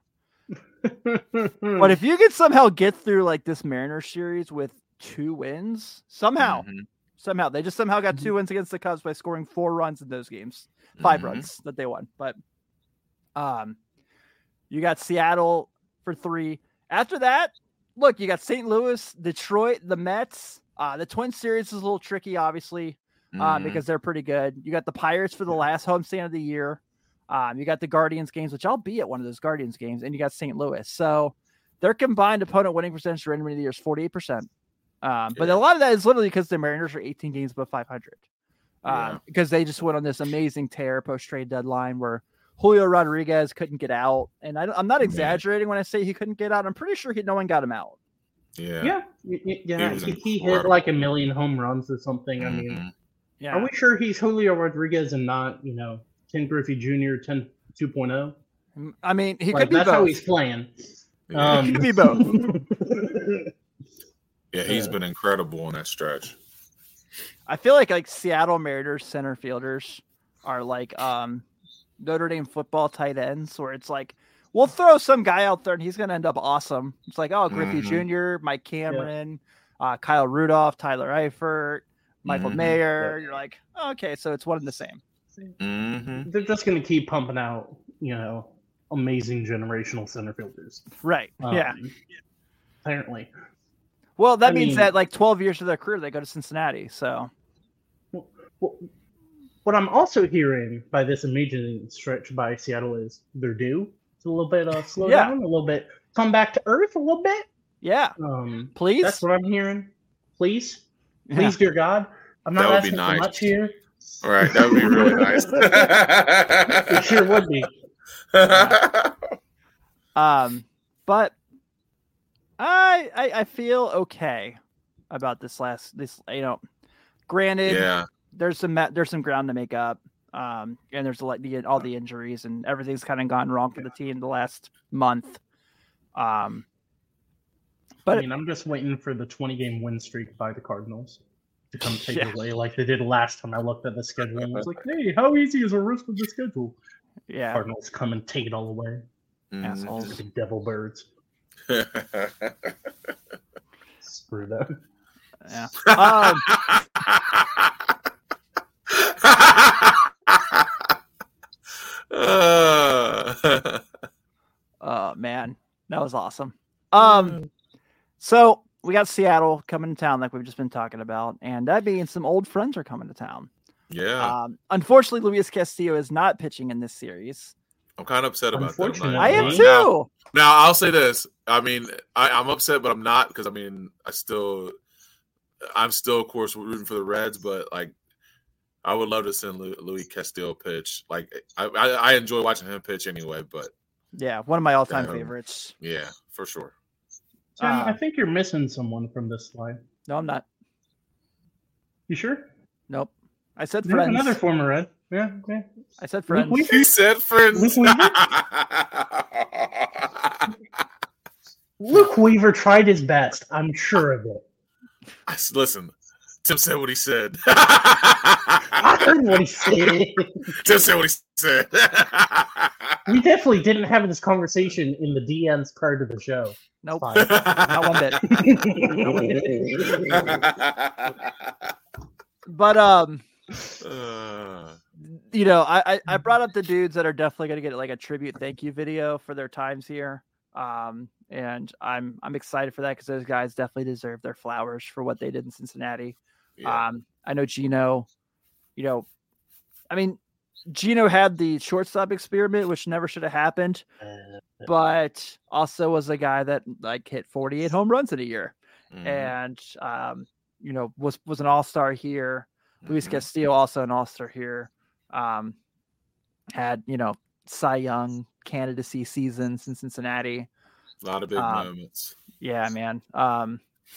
but if you could somehow get through like this Mariners series with two wins, somehow, Mhm. somehow they just somehow got two wins against the Cubs by scoring four runs in those games, five Mhm. runs that they won. But um, you got Seattle for three. After that, look, you got Saint Louis, Detroit, the Mets. Uh, the Twin Series is a little tricky, obviously, um, Mhm. because they're pretty good. You got the Pirates for the last homestand of the year. Um, you got the Guardians games, which I'll be at one of those Guardians games, and you got Saint Louis. So their combined opponent winning percentage for any of the year is forty-eight percent. Um, but Yeah. a lot of that is literally because the Mariners are eighteen games above five hundred. Um, Yeah. because they just went on this amazing tear post trade deadline where Julio Rodriguez couldn't get out. And I, I'm not Yeah. exaggerating when I say he couldn't get out. I'm pretty sure he, no one got him out. Yeah. Yeah, y- y- yeah. was He, he hit incredible. like a million home runs or something. I mean, Mhm. Yeah. are we sure he's Julio Rodriguez and not, you know, Ken Griffey Junior ten two point oh? I mean, he Like, could be that's both. how he's playing. Yeah. Um, He could be both. Yeah, he's Yeah. been incredible on that stretch. I feel like like Seattle Mariners center fielders are like um Notre Dame football tight ends, where it's like we'll throw some guy out there and he's gonna end up awesome. It's like oh Griffey Mhm. Junior, Mike Cameron, uh, Kyle Rudolph, Tyler Eifert, Michael Mhm. Mayer. Yeah. You're like oh, okay, so it's one and the same. Mm-hmm. They're just going to keep pumping out, you know, amazing generational center fielders. Right. Um, yeah. Apparently. Well, that I means mean- that like twelve years of their career they go to Cincinnati. So Well, what I'm also hearing by this amazing stretch by Seattle is they're due. It's a little bit uh, slow Yeah. down, a little bit come back to earth a little bit. yeah, Um, please. that's what I'm hearing. Please, Yeah. please, dear God, I'm not That would be asking nice. for much here. All right, that would be really nice. It sure would be. Um, but I, I I feel okay about this last this you know, granted yeah, there's some ma- there's some ground to make up. Um, and there's a lot the all the injuries and everything's kind of gone wrong for the team the last month. Um, but I mean, I'm just waiting for the twenty game win streak by the Cardinals to come take Yeah. it away, like they did last time I looked at the schedule and was like, "Hey, how easy is the rest of the schedule?" yeah, Cardinals come and take it all away. Mhm. assholes. The devil birds. Screw that. Yeah. Um, Uh, oh man, that was awesome. Um, so we got Seattle coming to town, like we've just been talking about, and that means some old friends are coming to town. yeah. Um, unfortunately, Luis Castillo is not pitching in this series. I'm kind of upset about that. Unfortunately. I am Mhm. too. Now, now I'll say this. I mean, I, I'm upset, but I'm not because I mean, I still, I'm still, of course, rooting for the Reds. But like, I would love to send Lu- Luis Castillo pitch. Like, I, I, I enjoy watching him pitch anyway. But Yeah, one of my all-time Um, favorites. yeah, for sure. Tim, I Um, think you're missing someone from this slide. No, I'm not. You sure? Nope. I said Yeah, friends. another former Red. Yeah, yeah. I said Luke friends. Weaver? He said friends. Luke Luke Weaver tried his best. I'm sure of it. I s- Listen, Tim said what he said. I heard what he said. Tim said what he said. We definitely didn't have this conversation in the D Ms prior to the show. Nope. Fine. Not one bit. But um, Uh, you know, I, I I brought up the dudes that are definitely going to get like a tribute thank you video for their times here. Um, and I'm I'm excited for that because those guys definitely deserve their flowers for what they did in Cincinnati. yeah. Um, I know Gino, you know, I mean, Gino had the shortstop experiment, which never should have happened, but also was a guy that like hit forty-eight home runs in a year, Mhm. and um, you know, was was an all-star here. Luis Mhm. Castillo also an all-star here. Um, had, you know, Cy Young candidacy seasons in Cincinnati. A lot of big um, moments. Yeah, man. Um,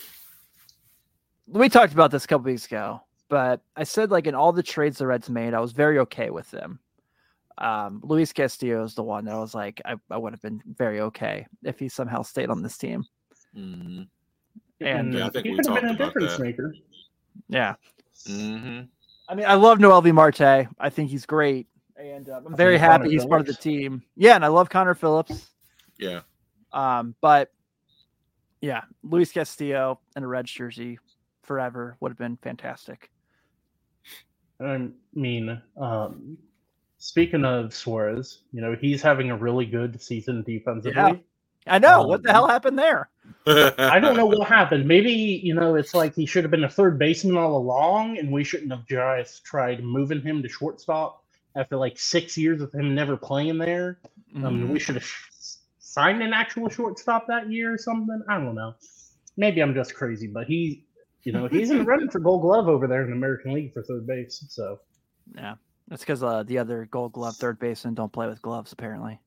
we talked about this a couple weeks ago, but I said like in all the trades the Reds made, I was very okay with them. Um, Luis Castillo is the one that I was like, I, I would have been very okay if he somehow stayed on this team. Mhm. And Yeah, I think he we could have been a talked about difference that. maker. Yeah. Mhm. I mean, I love Noel V. Marte. I think he's great. And uh, I'm very Connor happy he's part of the Phillips. team. Yeah, and I love Connor Phillips. Yeah. Um, but yeah, Luis Castillo in a Reds jersey forever would have been fantastic. I mean, um, speaking of Suarez, you know, he's having a really good season defensively. Yeah. I know. Um, what the hell happened there? I don't know what happened. Maybe, you know, it's like he should have been a third baseman all along, and we shouldn't have just tried moving him to shortstop after like six years of him never playing there. Um, Mhm. we should have signed an actual shortstop that year or something. I don't know. Maybe I'm just crazy, but he, you know, he's in the running for Gold Glove over there in the American League for third base. So Yeah, that's because uh, the other Gold Glove third baseman don't play with gloves apparently.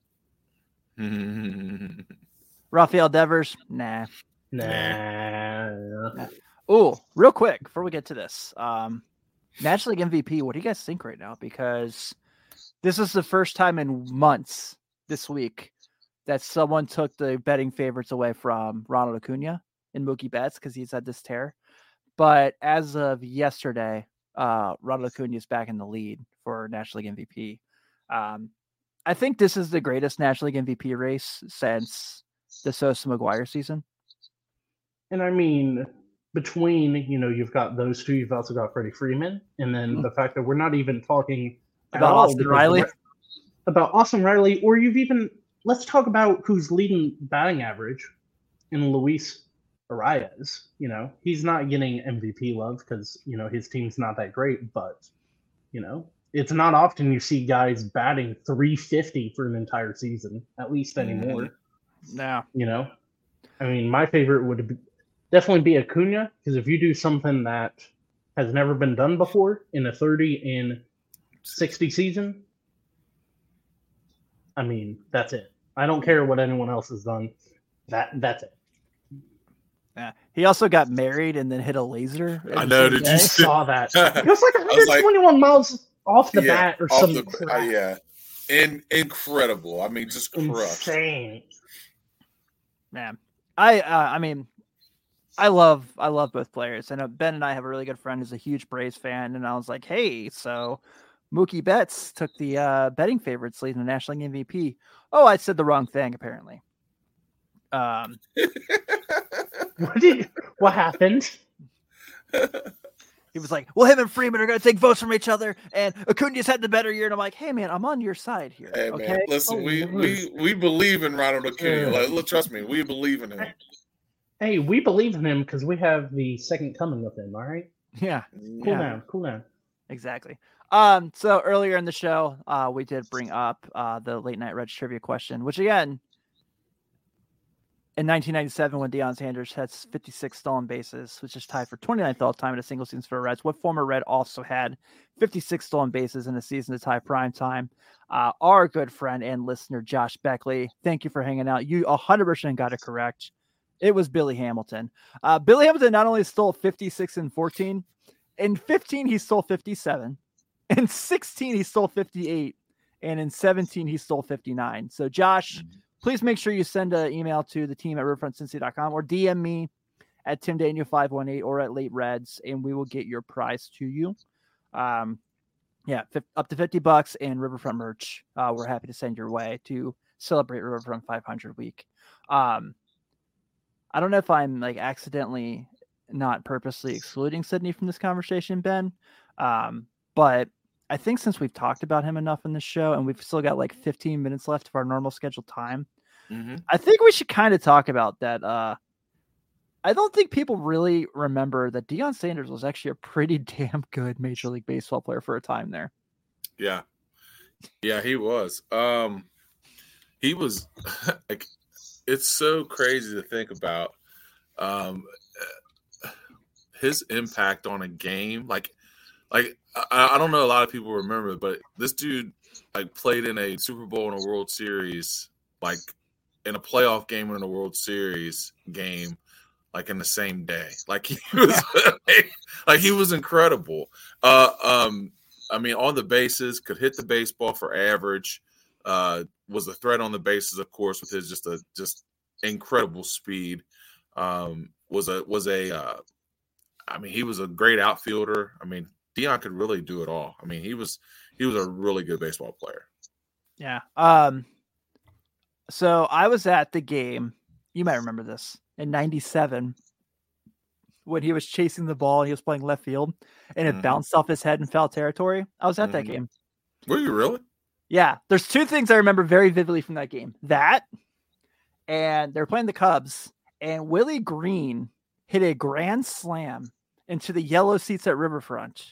Rafael Devers, nah. nah. Oh, real quick before we get to this, um, National League M V P. What do you guys think right now? Because this is the first time in months this week that someone took the betting favorites away from Ronald Acuna and Mookie Betts because he's had this tear. But as of yesterday, uh, Ronald Acuna is back in the lead for National League M V P. Um, I think this is the greatest National League M V P race since the Sosa Maguire season. And I mean, between, you know, you've got those two, you've also got Freddie Freeman, and then Mhm. the fact that we're not even talking at About all Austin because Riley? we're- About Austin Riley, or you've even, let's talk about who's leading batting average in Luis Arias. You know, he's not getting M V P love because, you know, his team's not that great, but, you know, it's not often you see guys batting three fifty for an entire season, at least anymore. No. You know, I mean, my favorite would be, definitely be Acuna, because if you do something that has never been done before in a thirty and sixty season, I mean, that's it. I don't care what anyone else has done. That that's it. Yeah. He also got married and then hit a laser. I know. Did I you saw that. It was like I was like- one hundred twenty-one miles off the Yeah, bat or off something. the- uh, yeah. In, incredible. I mean, just crushed. Insane. Man, I uh, I mean, I love I love both players. I know Ben and I have a really good friend who's a huge Braves fan, and I was like, hey, so Mookie Betts took the uh, betting favorites lead in the National League M V P. Oh, I said the wrong thing apparently. Um, What did? What happened? he was like, well, him and Freeman are going to take votes from each other, and Acuna's had the better year. And I'm like, hey, man, I'm on your side here. Hey, okay. man, listen, Oh, we, Lord. we we believe in Ronald Acuna. Yeah. Like, look, trust me, we believe in him. Hey, we believe in him because we have the second coming of him. All right, Yeah. cool Yeah. down, cool down. Exactly. Um, so earlier in the show, uh, we did bring up uh, the late night Reds trivia question, which again, in nineteen ninety-seven, when Deion Sanders had fifty-six stolen bases, which is tied for twenty-ninth all time in a single season for the Reds, what former Red also had fifty-six stolen bases in a season to tie prime time? Uh, our good friend and listener, Josh Beckley, thank you for hanging out. You one hundred percent got it correct. It was Billy Hamilton. Uh, Billy Hamilton not only stole fifty-six in fourteen, in fifteen, he stole fifty-seven. In sixteen, he stole fifty-eight. And in seventeen, he stole fifty-nine. So, Josh, please make sure you send an email to the team at riverfront cincy dot com or D M me at Tim Daniel five one eight or at Late Reds, and we will get your prize to you. Um, yeah, f- up to fifty bucks in Riverfront merch. Uh, we're happy to send your way to celebrate Riverfront five hundred week. Um, I don't know if I'm like accidentally not purposely excluding Sydney from this conversation, Ben. Um, but I think since we've talked about him enough in the show and we've still got like fifteen minutes left of our normal scheduled time, mm-hmm. I think we should kind of talk about that. Uh, I don't think people really remember that Deion Sanders was actually a pretty damn good Major League Baseball player for a time there. Yeah. Yeah, he was. Um, he was like, it's so crazy to think about um, his impact on a game. Like, like I, I don't know a lot of people remember, but this dude like played in a Super Bowl and a World Series, like in a playoff game and in a World Series game, like in the same day. Like he was, like he was incredible. Uh, um, I mean, on the bases, could hit the baseball for average. Uh, was a threat on the bases, of course, with his just a just incredible speed. Um, was a was a. Uh, I mean, he was a great outfielder. I mean, Deion could really do it all. I mean, he was he was a really good baseball player. Yeah. Um. So I was at the game. You might remember this in ninety-seven when he was chasing the ball and he was playing left field and it mm-hmm. bounced off his head in foul territory. I was at mm-hmm. that game. Were you really? Yeah. There's two things I remember very vividly from that game. That and they're playing the Cubs and Willie Green hit a grand slam into the yellow seats at Riverfront.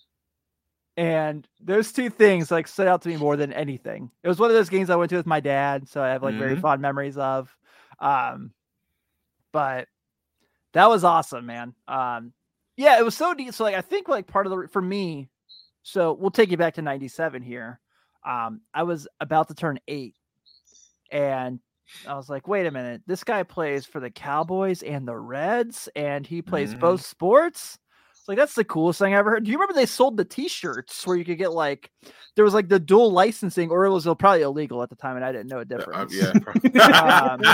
And those two things like stood out to me more than anything. It was one of those games I went to with my dad, so I have like mm-hmm. very fond memories of. Um, but that was awesome, man. Um, yeah, it was so deep. So like, I think like part of the, for me, so we'll take you back to ninety-seven here. Um, I was about to turn eight and I was like, wait a minute, this guy plays for the Cowboys and the Reds and he plays mm-hmm. both sports. It's like, that's the coolest thing I ever heard. Do you remember they sold the t-shirts where you could get like, there was like the dual licensing, or it was probably illegal at the time and I didn't know a difference. Uh, yeah. um,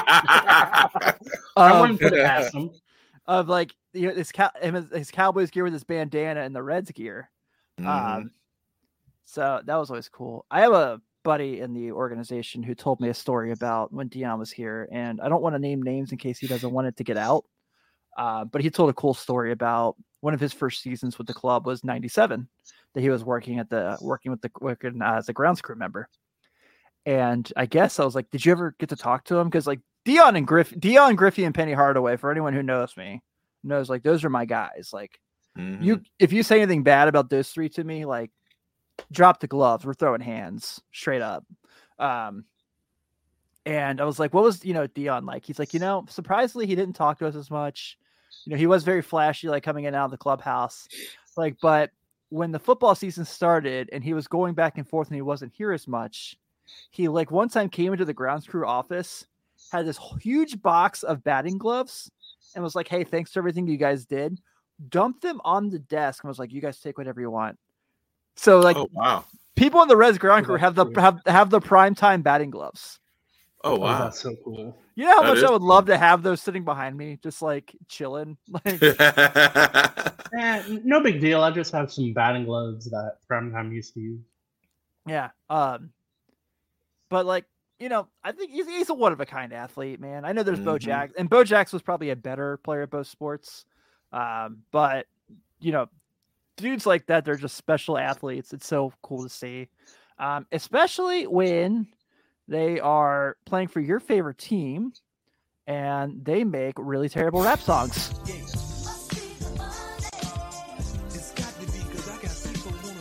I wouldn't put it past him. Of like, you know, his, cow- his Cowboys gear with his bandana and the Reds gear. Mm-hmm. Um, so that was always cool. I have a buddy in the organization who told me a story about when Deion was here, and I don't want to name names in case he doesn't want it to get out. Uh, but he told a cool story about one of his first seasons with the club was ninety-seven, that he was working at the working with the working uh, as a grounds crew member. And I guess I was like, did you ever get to talk to him? Because like Deion and Griff, Deion, Griffey, and Penny Hardaway, for anyone who knows me, knows like those are my guys. Like mm-hmm. you, if you say anything bad about those three to me, like drop the gloves. We're throwing hands straight up. Um, and I was like, what was, you know, Deion like? He's like, you know, surprisingly, he didn't talk to us as much. You know, he was very flashy, like coming in and out of the clubhouse. Like, but when the football season started and he was going back and forth and he wasn't here as much, he like one time came into the grounds crew office, had this huge box of batting gloves and was like, hey, thanks for everything you guys did. Dumped them on the desk and was like, you guys take whatever you want. So like, oh, wow. People in the Reds ground crew have the have, have the prime time batting gloves. Oh wow, oh, that's so cool. You know how that much I would cool. love to have those sitting behind me, just like chilling. Like, eh, no big deal. I just have some batting gloves that Primetime used to use. Yeah, um, but like you know, I think he's, he's a one of a kind athlete, man. I know there's mm-hmm. Bo Jackson, and Bo Jackson was probably a better player at both sports, um, but you know, dudes like that, they're just special athletes. It's so cool to see, um, especially when they are playing for your favorite team and they make really terrible rap songs.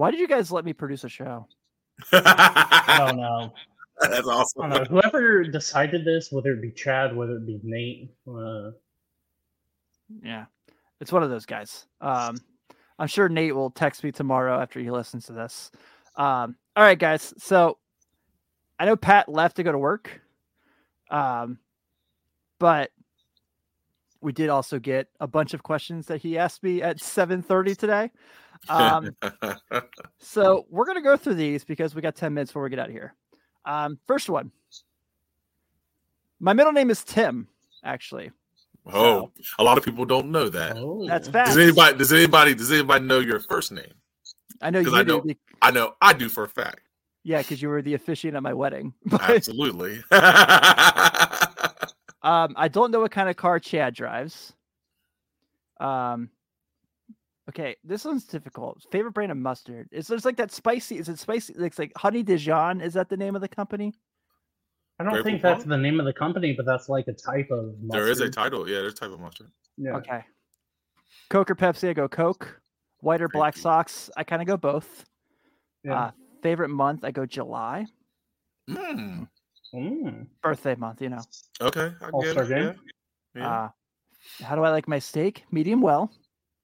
Why did you guys let me produce a show? I don't know. That's I awesome. don't know. Whoever decided this, whether it be Chad, whether it be Nate, uh, Yeah, it's one of those guys. Um, I'm sure Nate will text me tomorrow after he listens to this. Um, all right, guys. So I know Pat left to go to work, um, but we did also get a bunch of questions that he asked me at seven thirty today. Um, so we're going to go through these because we got ten minutes before we get out of here. Um, first one. My middle name is Tim, actually. Oh, a lot of people don't know that. oh, That's fast. Does anybody? Does anybody? Does anybody know your first name? I know you 'Cause I do. know- be- I know. I do for a fact. Yeah, because you were the officiant at my wedding. But Absolutely. um, I don't know what kind of car Chad drives. Um, okay, this one's difficult. Favorite brand of mustard? Is there's like that spicy? Is it spicy? It's like Honey Dijon. Is that the name of the company? I don't Grateful think that's Pop? the name of the company, but that's like a type of mustard. There is a title. Yeah, there's a type of mustard. Yeah. Okay. Coke or Pepsi? I go Coke. White or black Crazy. socks? I kind of go both. Yeah. Uh, favorite month? I go July. Mm, Mm. Birthday month, you know. okay. I get All-Star it. game? Yeah. Yeah. Uh, how do I like my steak? Medium well.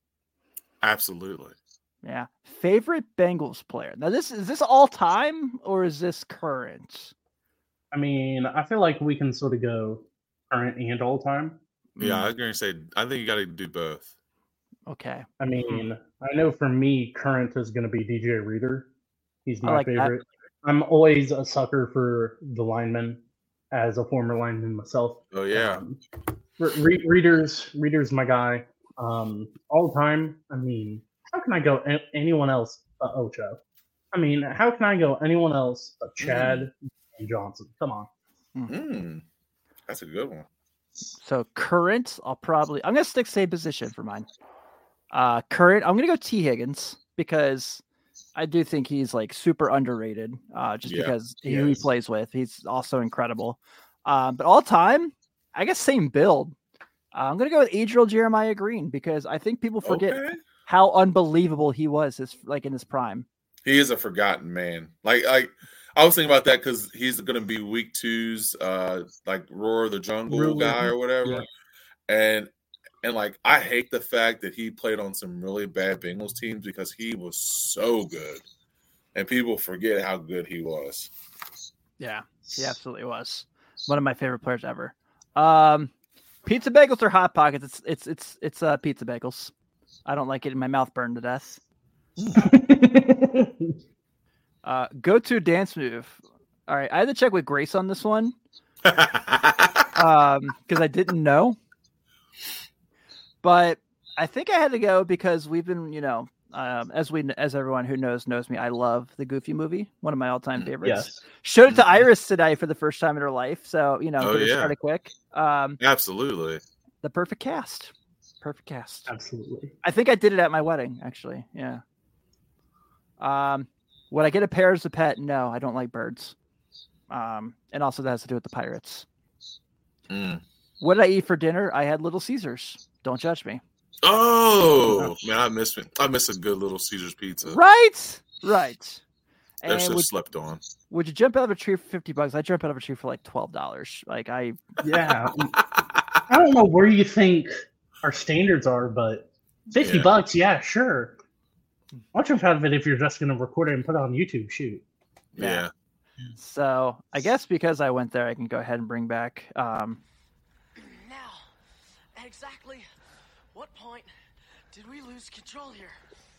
Absolutely. Yeah. Favorite Bengals player. Now, this is this all time or is this current? I mean, I feel like we can sort of go current and all time. Yeah, I Mm, was going to say. I think you got to do both. okay. I mean, I know for me, current is going to be D J Reader. He's I my like that. favorite. I'm always a sucker for the lineman, as a former lineman myself. Oh yeah. Um, re- re- readers, readers, my guy. Um, all time. I mean, how can I go a- anyone else but Ocho? I mean, how can I go anyone else but Chad and Johnson? Come on. Mm, that's a good one. So current, I'll probably I'm gonna stick same position for mine. Uh current, I'm gonna go T Higgins because I do think he's like super underrated. Uh just Yeah, because he who he is. plays with. He's also incredible. Um, but all time, I guess same build. Uh, I'm gonna go with Adriel Jeremiah Green because I think people forget Okay. how unbelievable he was his like in his prime. He is a forgotten man. Like, like I was thinking about that because he's going to be week two's, uh, like Roar the Jungle Really? guy or whatever. Yeah. And and like I hate the fact that he played on some really bad Bengals teams because he was so good, and people forget how good he was. Yeah, he absolutely was one of my favorite players ever. Um, pizza bagels or hot pockets? It's it's it's it's uh, pizza bagels. I don't like it in my mouth burned to death. Uh, go to dance move. All right, I had to check with Grace on this one um because I didn't know, but I think I had to go because we've been, you know, um, as we as everyone who knows knows me, I love the Goofy movie, one of my all time favorites. Yes. Showed it to Iris today for the first time in her life, so you know, Oh, get her yeah. started quick. Um, Absolutely. the perfect cast, perfect cast. Absolutely. I think I did it at my wedding, actually. Yeah. Um, would I get a pair as a pet? No, I don't like birds. Um, and also that has to do with the pirates. Mm. What did I eat for dinner? I had Little Caesars. Don't judge me. Oh man, I miss I miss a good Little Caesars pizza. Right, right. They're And so would, slept on. would you jump out of a tree for fifty bucks? I jump out of a tree for like twelve dollars. Like I, Yeah. I don't know where you think our standards are, but fifty Yeah. bucks, yeah, sure. I'll jump out of it if you're just going to record it and put it on YouTube. Shoot. Yeah. so I guess because I went there, I can go ahead and bring back. Um, Now, at exactly what point did we lose control here?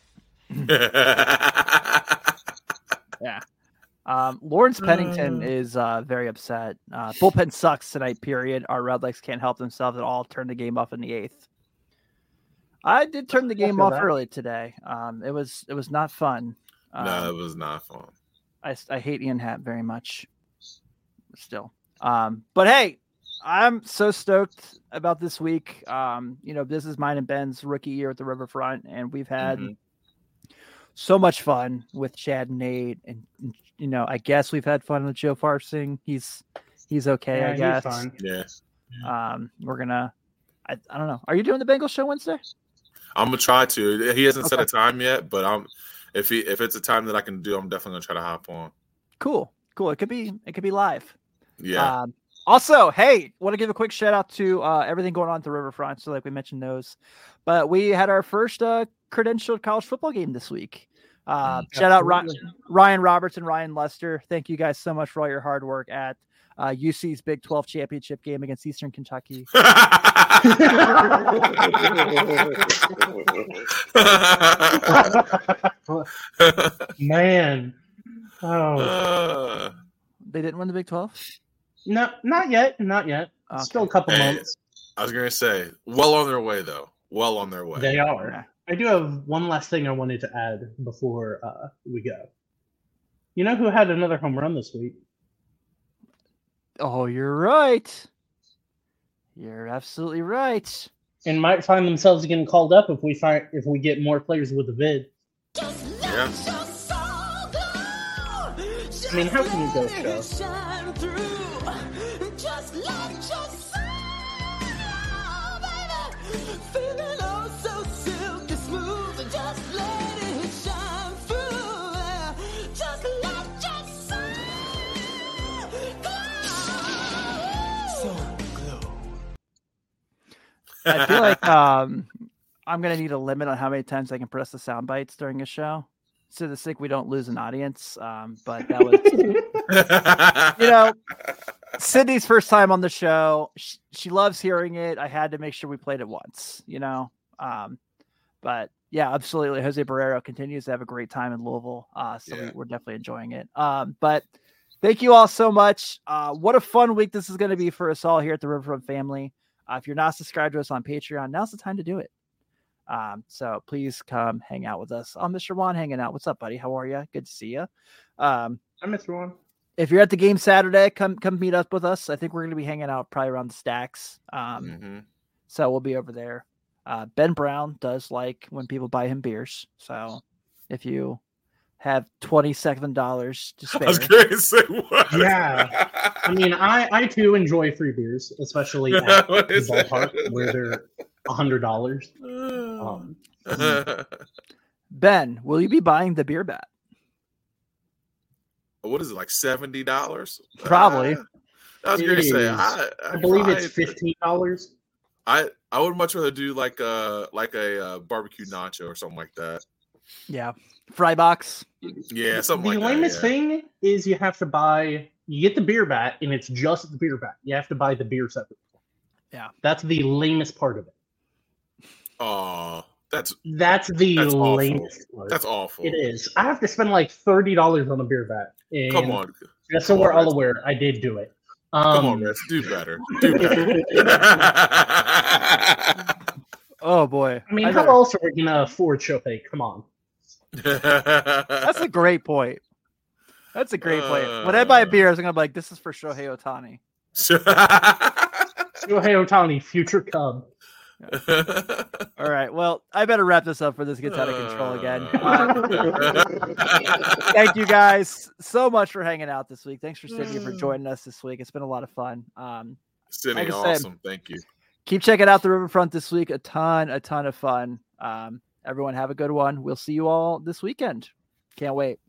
yeah. Um, Lawrence Pennington Uh. is uh, very upset. Uh, bullpen sucks tonight. Period. Our Redlegs can't help themselves at all. Turn the game off in the eighth. I did turn the I game feel off that. early today. Um, it was it was not fun. Um, No, it was not fun. I, I hate Ian Happ very much. Still, um, but hey, I'm so stoked about this week. Um, you know, this is mine and Ben's rookie year at the Riverfront, and we've had Mhm. so much fun with Chad and Nate, and you know, I guess we've had fun with Joe Farsing. He's he's okay, yeah, I guess. he's fine. Yeah. Um, we're gonna. I, I don't know. Are you doing the Bengals show Wednesday? I'm gonna try to. He hasn't set a Okay. time yet, but I'm. if he if it's a time that I can do, I'm definitely gonna try to hop on. Cool, cool. It could be it could be live. Yeah. Um, also, hey, want to give a quick shout out to uh, everything going on at the Riverfront. So, like we mentioned those, but we had our first uh, credentialed college football game this week. Uh, Mm, shout out Ry- absolutely. Ryan Roberts and Ryan Lester. Thank you guys so much for all your hard work at uh, U C's Big twelve championship game against Eastern Kentucky. Man. Oh. Uh, They didn't win the Big twelve. No, not yet. Not yet. Okay. Still a couple Hey. months. I was gonna say, well on their way though. Well on their way. They are. Yeah. I do have one last thing I wanted to add before uh, we go. You know who had another home run this week? Oh, you're right. You're absolutely right. And might find themselves getting called up if we find if we get more players with a vid. Yeah. I mean, how can you go show? I feel like um, I'm gonna need a limit on how many times I can press the sound bites during a show, so the sake we don't lose an audience. Um, but that was, you know, Sydney's first time on the show. She, she loves hearing it. I had to make sure we played it once, you know. Um, but yeah, absolutely. Jose Barrero continues to have a great time in Louisville, uh, so Yeah. we, we're definitely enjoying it. Um, but thank you all so much. Uh, what a fun week this is going to be for us all here at the Riverfront family. Uh, if you're not subscribed to us on Patreon, now's the time to do it. Um, so please come hang out with us. Oh, Mister Juan hanging out. What's up, buddy? How are you? Good to see you. Um, I missed one. if you're at the game Saturday, come come meet up with us. I think we're going to be hanging out probably around the stacks. Um, Mhm. So we'll be over there. Uh, Ben Brown does like when people buy him beers. So if you have twenty-seven dollars to I spare, was going to say what? Yeah. I mean, I, I too enjoy free beers, especially at What the is that? ballpark where they're a hundred dollars. Um, Ben, will you be buying the beer bat? What is it, like seventy dollars? Probably. I was It going to say, is. I, I believe it's probably- fifteen dollars. I I would much rather do like a like a uh, barbecue nacho or something like that. Yeah. Fry box. Yeah, something The like lamest that. Yeah. thing is you have to buy. You get the beer bat, and it's just the beer bat. You have to buy the beer separately. Yeah. That's the lamest part of it. Oh, that's That's the That's awful. lamest part. that's awful. It is. I have to spend like thirty dollars on a beer bat. And Come on, just so Come we're on, all Reds. aware, I did do it. Um, come on, Reds, do better, do better. Oh boy. I mean, I how better- else are we gonna afford Chopin? Come on. That's a great point. That's a great point. When I buy Uh. beers, I'm gonna be like, this is for Shohei Ohtani. Shohei Ohtani, future Cub. All right. Well, I better wrap this up for this gets out of control again. Uh. Uh, thank you guys so much for hanging out this week. Thanks for Sydney for joining us this week. It's been a lot of fun. Um, Sydney, Like I said- awesome. Thank you. keep checking out the Riverfront this week. A ton, a ton of fun. Um, everyone have a good one. We'll see you all this weekend. Can't wait.